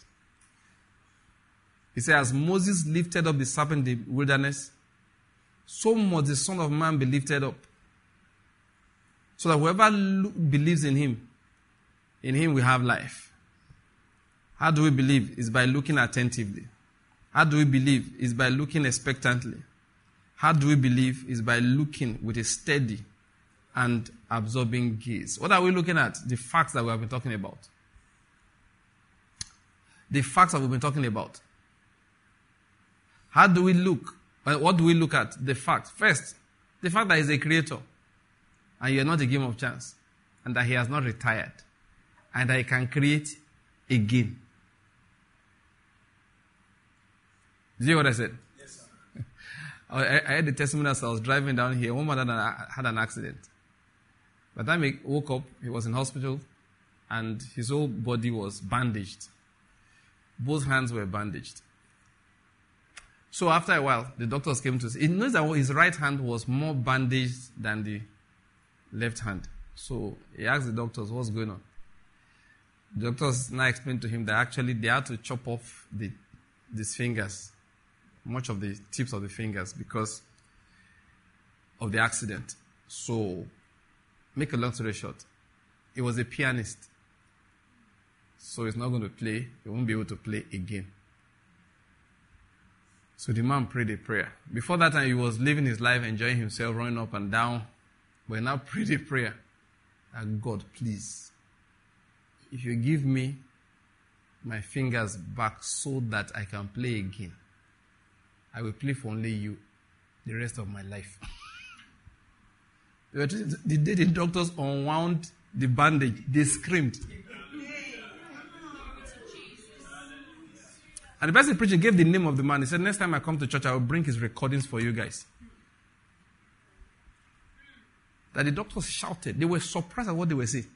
He said, as Moses lifted up the serpent in the wilderness, so must the Son of Man be lifted up. So that whoever believes in him, In him we have life. How do we believe? Is by looking attentively. How do we believe? Is by looking expectantly. How do we believe? Is by looking with a steady and absorbing gaze. What are we looking at? The facts that we have been talking about. The facts that we've been talking about. How do we look? What do we look at? The fact. First, the fact that he's a creator. And you're not a game of chance. And that he has not retired. And that he can create again. Did you hear what I said?
Yes, sir.
I heard the testimony as I was driving down here. One man had an accident. By the time he woke up, he was in hospital. And his whole body was bandaged. Both hands were bandaged. So after a while, the doctors came to say, he knows that his right hand was more bandaged than the left hand. So he asked the doctors, what's going on? The doctors now explained to him that actually they had to chop off these fingers, much of the tips of the fingers, because of the accident. So, make a long story short, he was a pianist. So he's not going to play, he won't be able to play again. So the man prayed a prayer. Before that time, he was living his life, enjoying himself, running up and down. But he now prayed a prayer. And God, please, if you give me my fingers back so that I can play again, I will play for only you the rest of my life. The day the doctors unwound the bandage, they screamed. And the person preaching gave the name of the man. He said, next time I come to church, I will bring his recordings for you guys. That the doctors shouted. They were surprised at what they were saying.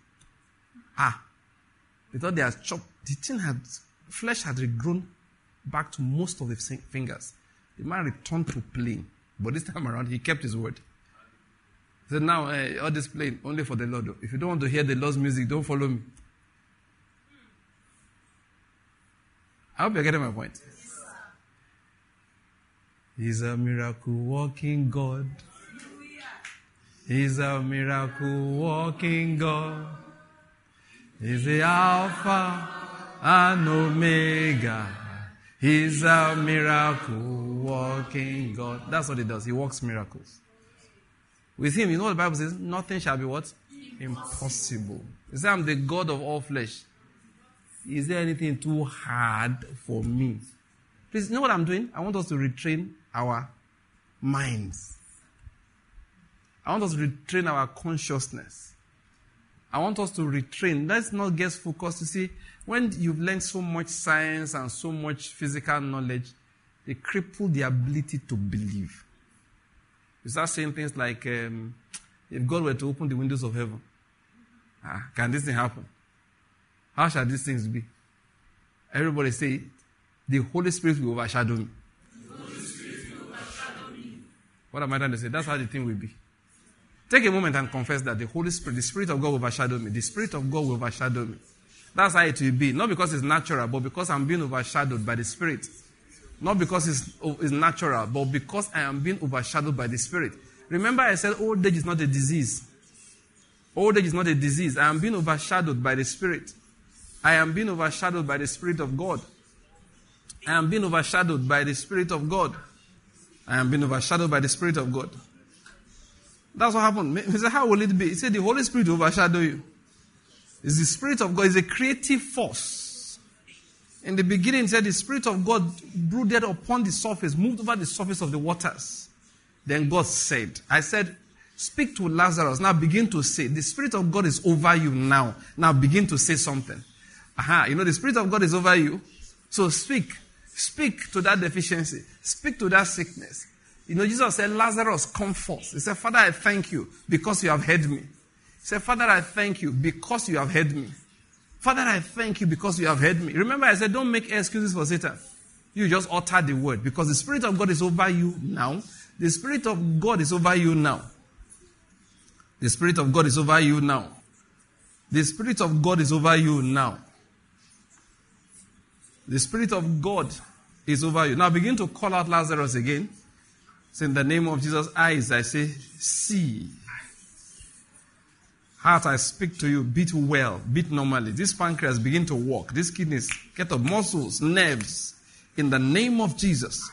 They thought they had chopped. The thing flesh had regrown back to most of the fingers. The man returned to playing. But this time around, he kept his word. He said, now, all this playing, only for the Lord. If you don't want to hear the Lord's music, don't follow me. I hope you're getting my point. He's a miracle working God. He's a miracle working God. He's the Alpha and Omega. He's a miracle working God. That's what he does. He works miracles. With him, you know what the Bible says? Nothing shall be what? Impossible. He said, I'm the God of all flesh. Is there anything too hard for me? Please, you know what I'm doing? I want us to retrain our minds. I want us to retrain our consciousness. I want us to retrain. Let's not get focused. You see, when you've learned so much science and so much physical knowledge, they cripple the ability to believe. You start saying things like, if God were to open the windows of heaven, can this thing happen? How shall these things be? Everybody say, the Holy Spirit will overshadow me.
The Holy Spirit will overshadow me.
What am I trying to say? That's how the thing will be. Take a moment and confess that the Holy Spirit, the Spirit of God will overshadow me. The Spirit of God will overshadow me. That's how it will be. Not because it's natural, but because I'm being overshadowed by the Spirit. Not because it's natural, but because I am being overshadowed by the Spirit. Remember I said old age is not a disease. Old age is not a disease. I am being overshadowed by the Spirit. I am being overshadowed by the Spirit of God. I am being overshadowed by the Spirit of God. I am being overshadowed by the Spirit of God. That's what happened. He said, how will it be? He said, the Holy Spirit will overshadow you. It's the Spirit of God. It's a creative force. In the beginning, he said, the Spirit of God brooded upon the surface, moved over the surface of the waters. Then God said, I said, speak to Lazarus. Now begin to say, the Spirit of God is over you now. Now begin to say something. You know, the Spirit of God is over you. So speak. Speak to that deficiency. Speak to that sickness. You know, Jesus said, Lazarus, come forth. He said, Father, I thank you because you have heard me. He said, Father, I thank you because you have heard me. Father, I thank you because you have heard me. Remember, I said, don't make excuses for Satan. You just utter the word because the Spirit of God is over you now. The Spirit of God is over you now. The Spirit of God is over you now. The Spirit of God is over you now. The Spirit of God is over you. Now begin to call out Lazarus again. Say, in the name of Jesus, eyes, I say, see. Heart, I speak to you, beat well, beat normally. This pancreas begin to work. These kidneys get up, muscles, nerves. In the name of Jesus.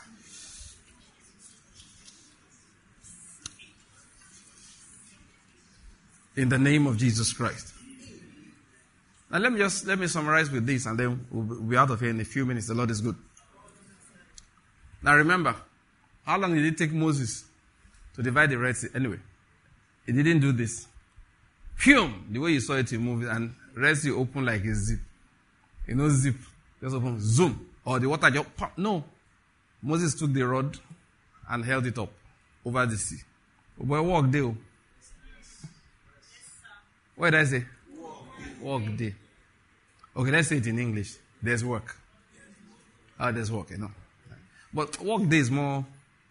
In the name of Jesus Christ. Now let me summarize with this, and then we'll be out of here in a few minutes. The Lord is good. Now remember, how long did it take Moses to divide the Red Sea? Anyway, he didn't do this. Phew! The way you saw it in movies, and Red Sea open like a zip. You know, zip. Just open, zoom. Or the water just pop. No. Moses took the rod and held it up over the sea. But walk there. What did I say? Walk there. Okay, let's say it in English. There's work. Oh, there's work, you know. But walk there is more.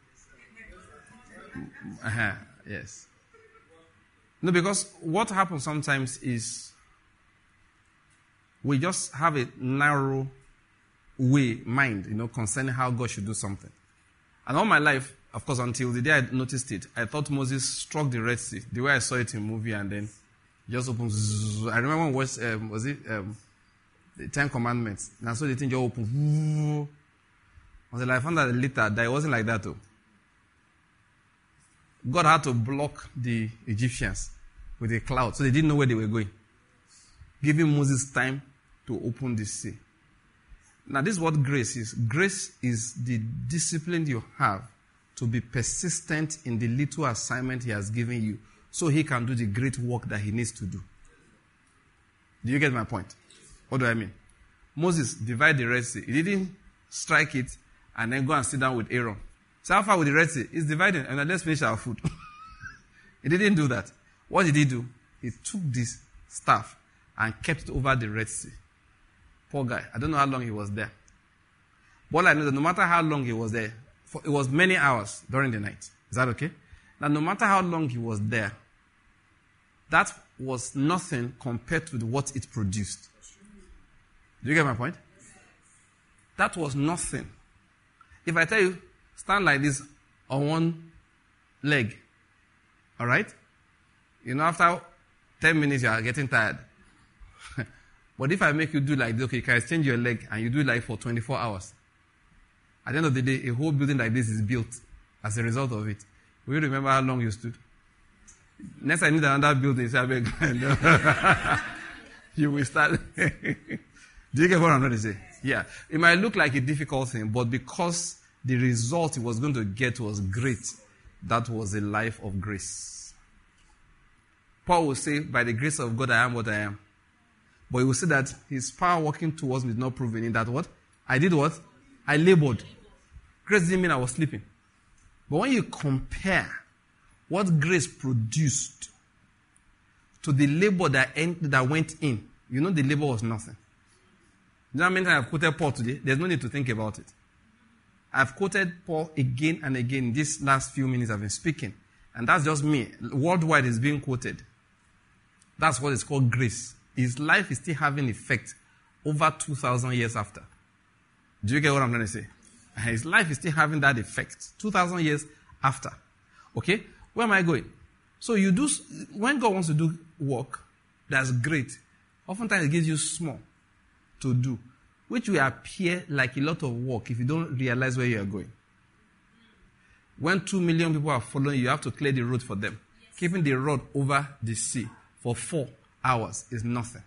Yes. No, because what happens sometimes is we just have a narrow mind, concerning how God should do something. And all my life, of course, until the day I noticed it, I thought Moses struck the Red Sea, the way I saw it in movie, and then just opened. I remember was it the Ten Commandments? And I saw the thing just open. Until I found out later that it wasn't like that too. God had to block the Egyptians with a cloud, so they didn't know where they were going, giving Moses time to open the sea. Now, this is what grace is. Grace is the discipline you have to be persistent in the little assignment he has given you, so he can do the great work that he needs to do. Do you get my point? What do I mean? Moses divided the Red Sea. He didn't strike it and then go and sit down with Aaron. So how far with the Red Sea? It's dividing, and then let's finish our food. He didn't do that. What did he do? He took this staff and kept it over the Red Sea. Poor guy. I don't know how long he was there. But all I know that no matter how long he was there, it was many hours during the night. Is that okay? Now, no matter how long he was there, that was nothing compared to what it produced. Do you get my point? That was nothing. If I tell you, stand like this on one leg, all right? After 10 minutes, you are getting tired. But if I make you do like this, okay, you can exchange your leg and you do it like for 24 hours. At the end of the day, a whole building like this is built as a result of it. Will you remember how long you stood? Next, I need another building. So you will start. Do you get what I'm trying to say? Yeah. It might look like a difficult thing, but because the result he was going to get was great, that was a life of grace. Paul will say, by the grace of God, I am what I am. But he will say that his power working towards me is not proven in that what? I did what? I labored. Grace didn't mean I was sleeping. But when you compare what grace produced to the labor that went in, the labor was nothing. You know how many times I've quoted Paul today? There's no need to think about it. I've quoted Paul again and again these last few minutes I've been speaking. And that's just me. Worldwide is being quoted. That's what is called grace. His life is still having effect over 2,000 years after. Do you get what I'm trying to say? His life is still having that effect 2,000 years after. Okay? Where am I going? So when God wants to do work, that's great. Oftentimes it gives you small to do, which will appear like a lot of work if you don't realize where you are going. When 2 million people are following you have to clear the road for them. Yes. Keeping the rod over the sea for 4 hours is nothing.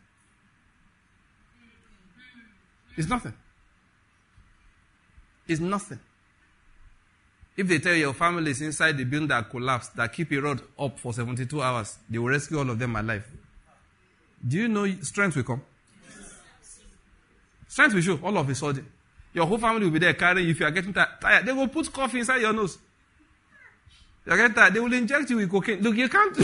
It's nothing. It's nothing. If they tell your family is inside the building that collapsed, that keep a rod up for 72 hours, they will rescue all of them alive. Do you know strength will come? Strength will show all of a sudden. Your whole family will be there carrying you if you are getting tired. They will put coffee inside your nose. You are getting tired. They will inject you with cocaine. Look, you can't.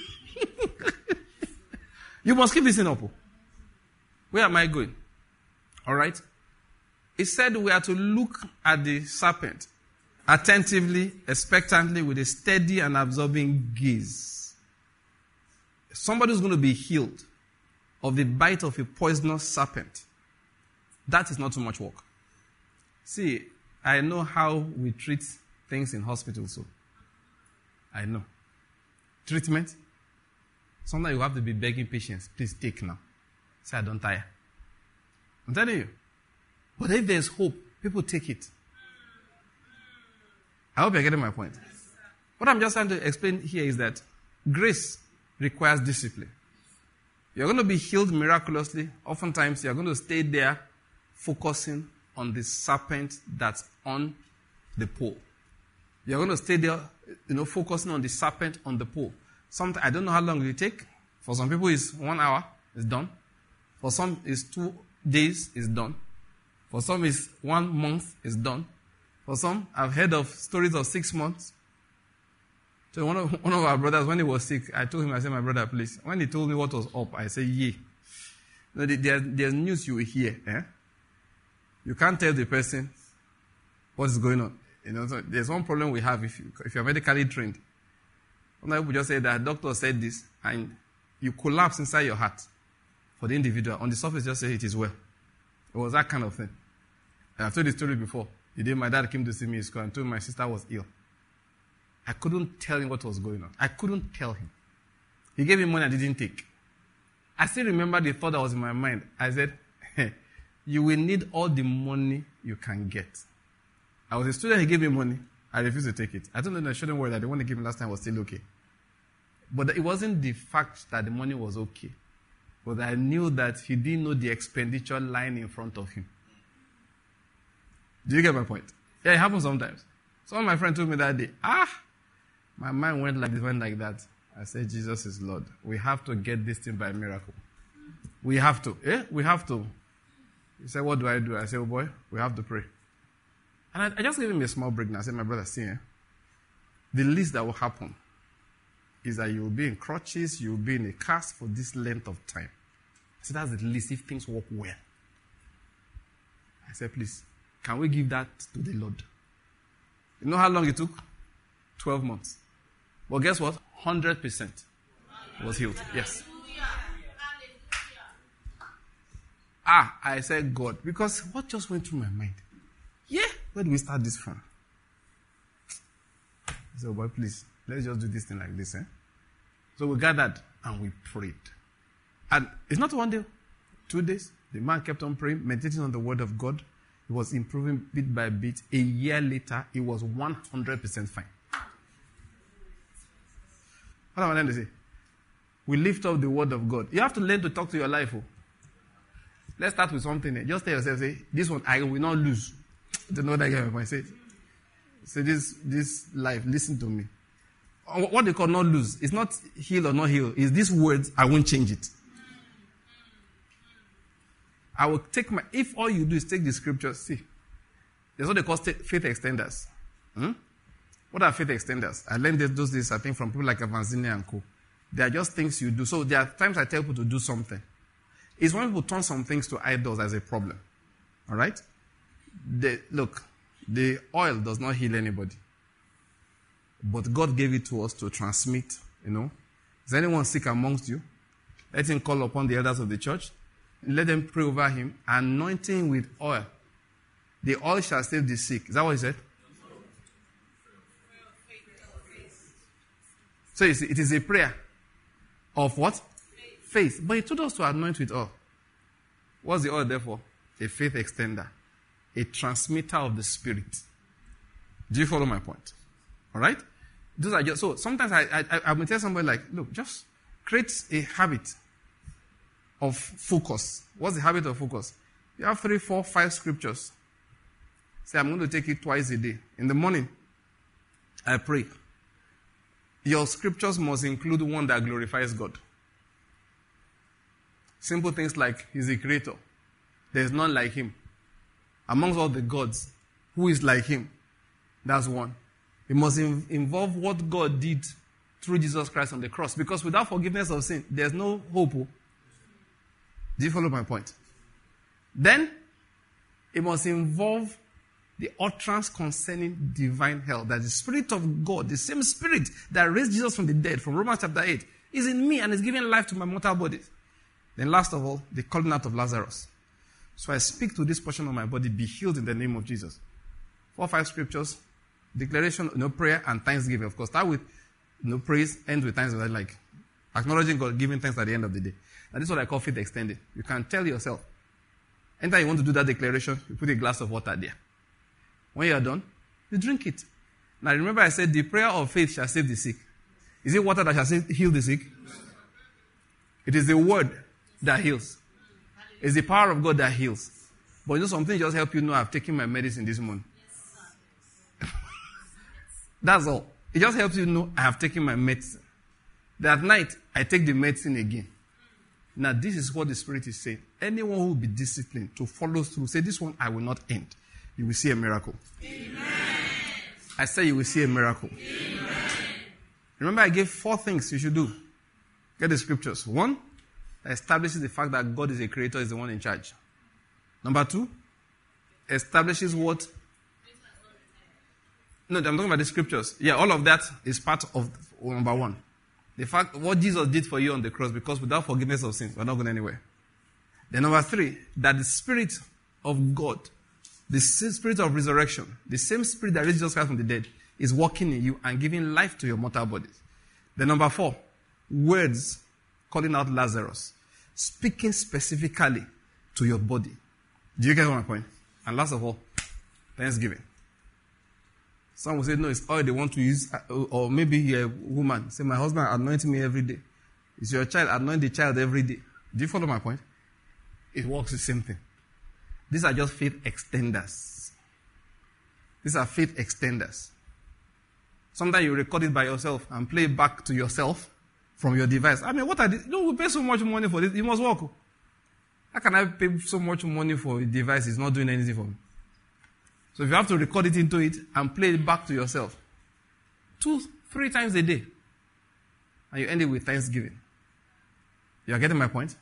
You must keep this thing up. Where am I going? All right. It said we are to look at the serpent attentively, expectantly, with a steady and absorbing gaze. Somebody who's going to be healed of the bite of a poisonous serpent. That is not too much work. See, I know how we treat things in hospitals, so I know. Treatment? Sometimes you have to be begging patience. Please take now. Say, I don't tire. I'm telling you. But if there's hope, people take it. I hope you're getting my point. What I'm just trying to explain here is that grace requires discipline. You're going to be healed miraculously. Oftentimes, you're going to stay there focusing on the serpent that's on the pole. You're going to stay there, focusing on the serpent on the pole. I don't know how long it will take. For some people, it's 1 hour, it's done. For some, it's 2 days, it's done. For some, it's 1 month, it's done. For some, I've heard of stories of 6 months. So one of our brothers, when he was sick, I told him, I said, my brother, please. When he told me what was up, I said, yeah. There's news you will hear. You can't tell the person what is going on. So there's one problem we have if you're medically trained. Some people just say that doctor said this, and you collapse inside your heart for the individual. On the surface, just say it is well. It was that kind of thing. And I've told the story before. The day my dad came to see me in school and told me my sister was ill. I couldn't tell him what was going on. I couldn't tell him. He gave me money I didn't take. I still remember the thought that was in my mind. I said, hey, you will need all the money you can get. I was a student, he gave me money. I refused to take it. I told him I shouldn't worry that the one he gave me last time was still okay. But it wasn't the fact that the money was okay. But I knew that he didn't know the expenditure lying in front of him. Do you get my point? Yeah, it happens sometimes. Some of my friends told me that day, my mind went like that. I said, Jesus is Lord. We have to get this thing by miracle. We have to. We have to. He said, what do? I said, oh boy, we have to pray. And I just gave him a small break. And I said, my brother, see, the least that will happen is that you will be in crutches, you will be in a cast for this length of time. I said, that's the least if things work well. I said, please, can we give that to the Lord? You know how long it took? 12 months. But guess what? 100% was healed. Yes. I said God. Because what just went through my mind? Yeah, where do we start this from? I said, boy, please, let's just do this thing like this. So we gathered and we prayed. And it's not 1 day, 2 days. The man kept on praying, meditating on the word of God. He was improving bit by bit. A year later, he was 100% fine. What am I trying to say? We lift up the word of God. You have to learn to talk to your life. Let's start with something. Just tell yourself, say, this one I will not lose. I don't know what I get my say. Say this life, listen to me. What they call not lose, it's not heal or not heal. It's these words, I won't change it. I will take if all you do is take the scriptures, see. There's what they call faith extenders. What are faith extenders? I learned those days, I think, from people like Evanzini and co. They are just things you do. So there are times I tell people to do something. It's when people turn some things to idols as a problem. All right? Look, the oil does not heal anybody. But God gave it to us to transmit, Is anyone sick amongst you? Let him call upon the elders of the church. Let them pray over him, anointing with oil. The oil shall save the sick. Is that what he said? So it is a prayer of what? Faith. But he told us to anoint with oil. What's the oil there for? A faith extender. A transmitter of the Spirit. Do you follow my point? All right? Those are just, so sometimes I will tell somebody like, look, just create a habit of focus. What's the habit of focus? You have 3, 4, 5 scriptures. Say, I'm going to take it twice a day. In the morning, I pray. Your scriptures must include one that glorifies God. Simple things like, He's the creator. There's none like Him. Amongst all the gods, who is like Him? That's one. It must involve what God did through Jesus Christ on the cross. Because without forgiveness of sin, there's no hope. Do you follow my point? Then, it must involve the utterance concerning divine health. That the Spirit of God, the same Spirit that raised Jesus from the dead, from Romans chapter 8, is in me and is giving life to my mortal body. Then last of all, the calling out of Lazarus. So I speak to this portion of my body, be healed in the name of Jesus. 4 or 5 scriptures, declaration, prayer and thanksgiving. Of course, start with praise, end with thanksgiving. Like, Acknowledging God, giving thanks at the end of the day. And this is what I call faith extended. You can tell yourself, anytime you want to do that declaration, you put a glass of water there. When you are done, you drink it. Now remember I said the prayer of faith shall save the sick. Is it water that shall heal the sick? It is the word that heals. It's the power of God that heals. But you know something just help you know I've taken my medicine this morning. That's all. It just helps you know I have taken my medicine. That night, I take the medicine again. Now, this is what the Spirit is saying. Anyone who will be disciplined to follow through, say, this one I will not end. You will see a miracle.
Amen.
I say you will see a miracle.
Amen.
Remember, I gave 4 things you should do. Get the scriptures. 1, establishes the fact that God is a creator, is the one in charge. Number 2, establishes what? No, I'm talking about the scriptures. Yeah, all of that is part of number 1. The fact, what Jesus did for you on the cross, because without forgiveness of sins, we're not going anywhere. Then number 3, that the Spirit of God, the Spirit of resurrection, the same Spirit that raised Jesus Christ from the dead, is working in you and giving life to your mortal bodies. Then number 4, words calling out Lazarus, speaking specifically to your body. Do you get my point? And last of all, thanksgiving. Some will say, no, it's oil they want to use, or maybe you're a woman. Say, my husband anoints me every day. It's your child, anoint the child every day. Do you follow my point? It works the same thing. These are just faith extenders. These are faith extenders. Sometimes you record it by yourself and play it back to yourself from your device. I mean, what are these? No, we pay so much money for this. It must work. How can I pay so much money for a device? It's not doing anything for me. So if you have to record it into it and play it back to yourself 2-3 times a day, and you end it with thanksgiving. You are getting my point?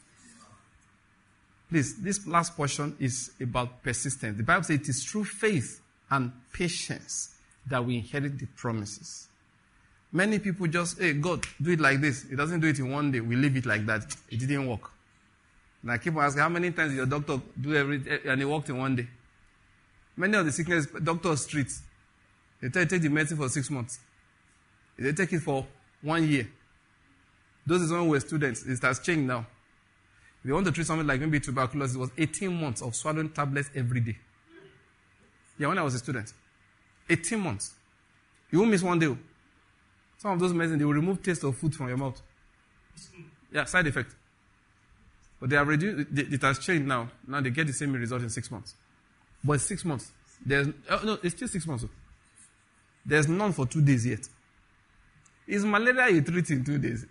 Please, this last portion is about persistence. The Bible says it is through faith and patience that we inherit the promises. Many people just, hey, God, do it like this. He doesn't do it in one day. We leave it like that. It didn't work. And I keep on asking, how many times did your doctor do and it worked in one day? Many of the sickness, doctors treat. They tell you take the medicine for 6 months. They take it for 1 year. Those is when we were students. It has changed now. If you want to treat something like maybe tuberculosis, it was 18 months of swallowing tablets every day. Yeah, when I was a student. 18 months. You won't miss one day. Some of those medicines, they will remove taste of food from your mouth. Yeah, side effect. But they have reduced, it has changed now. Now they get the same result in 6 months. But it's 6 months. No, it's still 6 months. There's none for 2 days yet. It's malaria you treat in 2 days.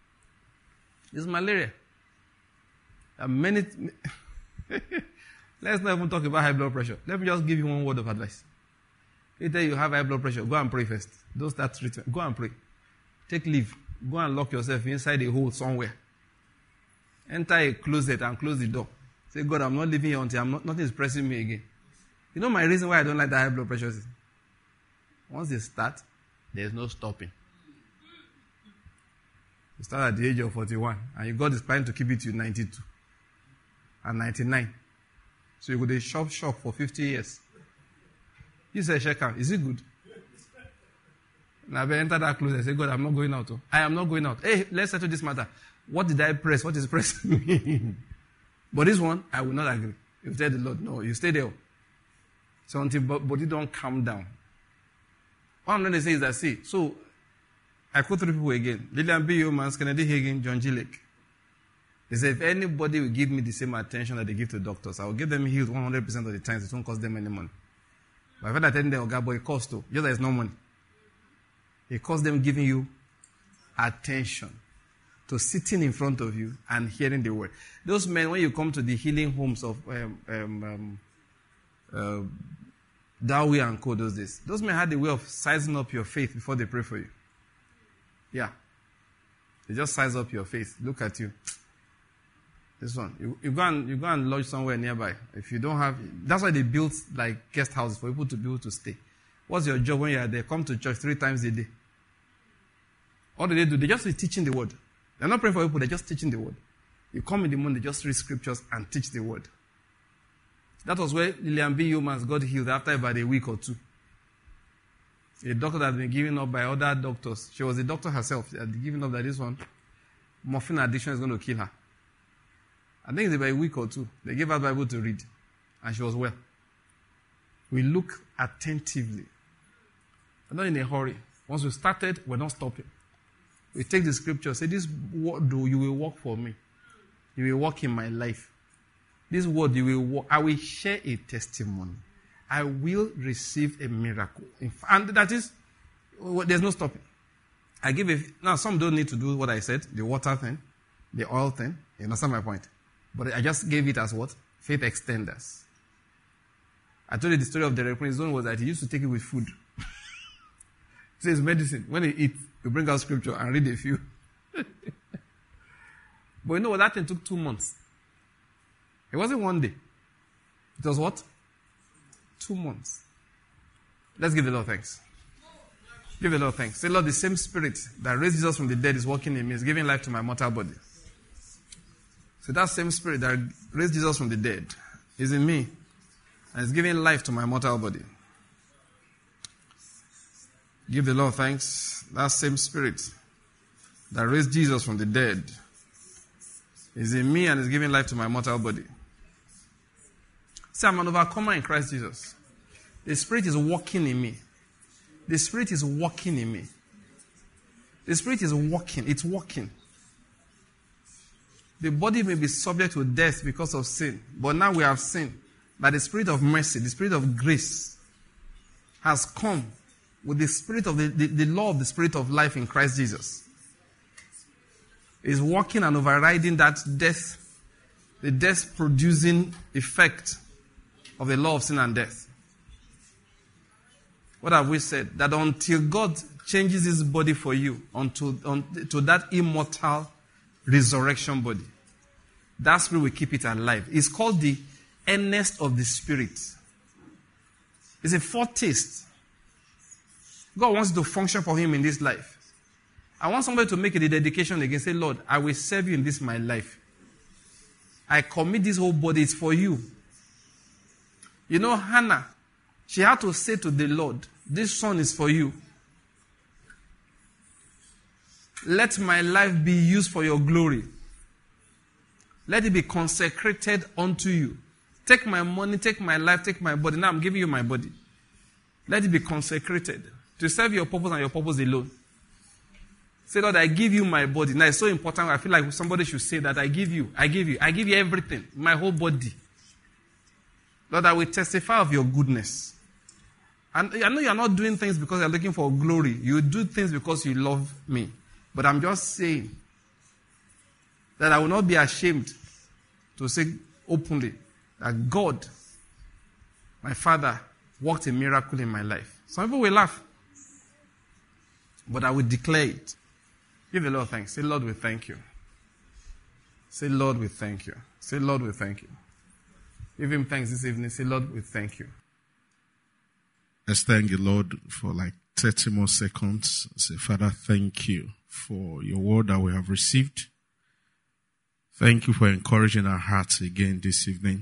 It's malaria. Let's not even talk about high blood pressure. Let me just give you one word of advice. If you have high blood pressure, go and pray first. Don't start treatment. Go and pray. Take leave. Go and lock yourself inside a hole somewhere. Enter a closet and close the door. Say, God, I'm not leaving here until nothing is pressing me again. You know my reason why I don't like the high blood pressure is? Once they start, there's no stopping. You start at the age of 41, and God is planning to keep it to 92 and 99. So you go to shop for 50 years. You say, Sheka, is it good? Now I enter that closet and say, God, I'm not going out. I am not going out. Hey, let's settle this matter. What did I press? What is pressing me? But this one, I will not agree. You tell the Lord, no, you stay there. So until body don't calm down. What I'm going to say is that, see, so I quote 3 people again. Lillian B. Yeomans, Kennedy Hagin, John G. Lake. They say, if anybody will give me the same attention that they give to doctors, I will get them healed 100% of the times. It won't cost them any money. But if I attend them, okay, but it costs too. Just there's no money. It costs them giving you attention to sitting in front of you and hearing the word. Those men, when you come to the healing homes of Dowie and Co. those days, those men had the way of sizing up your faith before they pray for you. Yeah. They just size up your faith. Look at you. This one. You go and lodge somewhere nearby. If you don't have, that's why they built like guest houses for people to be able to stay. What's your job when you're there? Come to church 3 times a day. What do? They just be teaching the word. They're not praying for people, they're just teaching the word. You come in the morning, they just read scriptures and teach the word. That was where Lillian B. Yeomans got healed after about a week or 2. A doctor that had been given up by other doctors. She was a doctor herself. She had given up that this one, morphine addiction is going to kill her. I think it's about a week or two. They gave her the Bible to read, and she was well. We look attentively. We're not in a hurry. Once we started, we're not stopping. We take the scripture, say, this word, you will work for me. You will work in my life. This word, you will work. I will share a testimony. I will receive a miracle. And that is, there's no stopping. Now some don't need to do what I said, the water thing, the oil thing. You understand my point? But I just gave it as what? Faith extenders. I told you the story of the reference zone was that he used to take it with food. It says medicine. When he eats, you bring out scripture and read a few. But you know what? That thing took 2 months. It wasn't one day. It was what? 2 months. Let's give the Lord thanks. Give the Lord thanks. Say, Lord, the same spirit that raised Jesus from the dead is working in me, is giving life to my mortal body. So that same spirit that raised Jesus from the dead is in me and is giving life to my mortal body. Give the Lord thanks. That same spirit that raised Jesus from the dead is in me and is giving life to my mortal body. Say, I'm an overcomer in Christ Jesus. The Spirit is working in me. The Spirit is working in me. The Spirit is working. It's working. The body may be subject to death because of sin, but now we have sinned. But the Spirit of mercy, the Spirit of grace has come with the Spirit of the law of the Spirit of life in Christ Jesus. Is working and overriding that death, the death-producing effect of the law of sin and death. What have we said? That until God changes his body for you to that immortal resurrection body, that spirit will keep it alive. It's called the earnest of the Spirit. It's a foretaste. God wants to function for him in this life. I want somebody to make a dedication again. Say, Lord, I will serve you in this my life. I commit this whole body. It's for you. You know, Hannah, she had to say to the Lord, this son is for you. Let my life be used for your glory. Let it be consecrated unto you. Take my money, take my life, take my body. Now I'm giving you my body. Let it be consecrated to serve your purpose and your purpose alone. Say, Lord, I give you my body. Now it's so important. I feel like somebody should say that I give you everything, my whole body. Lord, I will testify of your goodness. And I know you're not doing things because you're looking for glory. You do things because you love me. But I'm just saying that I will not be ashamed to say openly that God, my Father, worked a miracle in my life. Some people will laugh. But I will declare it. Give the Lord thanks. Say, Lord, we thank you. Say, Lord, we thank you. Say, Lord, we thank you. Give him thanks this evening. Say, Lord, we thank you.
Let's thank the Lord for like 30 more seconds. Say, Father, thank you for your word that we have received. Thank you for encouraging our hearts again this evening.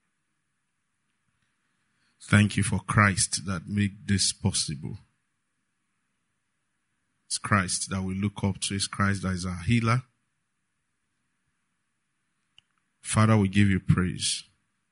Thank you for Christ that made this possible. It's Christ that we look up to. It's Christ that is our healer. Father, we give you praise.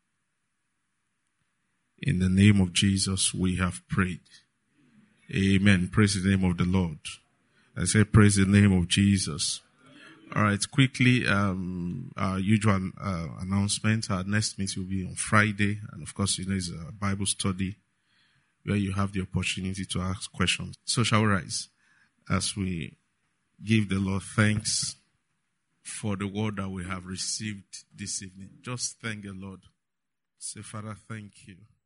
In the name of Jesus, we have prayed. Amen. Praise the name of the Lord. I say praise the name of Jesus. All right, quickly, our usual announcement. Our next meeting will be on Friday. And of course, it's a Bible study where you have the opportunity to ask questions. So shall we rise as we give the Lord thanks for the word that we have received this evening. Just thank the Lord. Say, Father, thank you.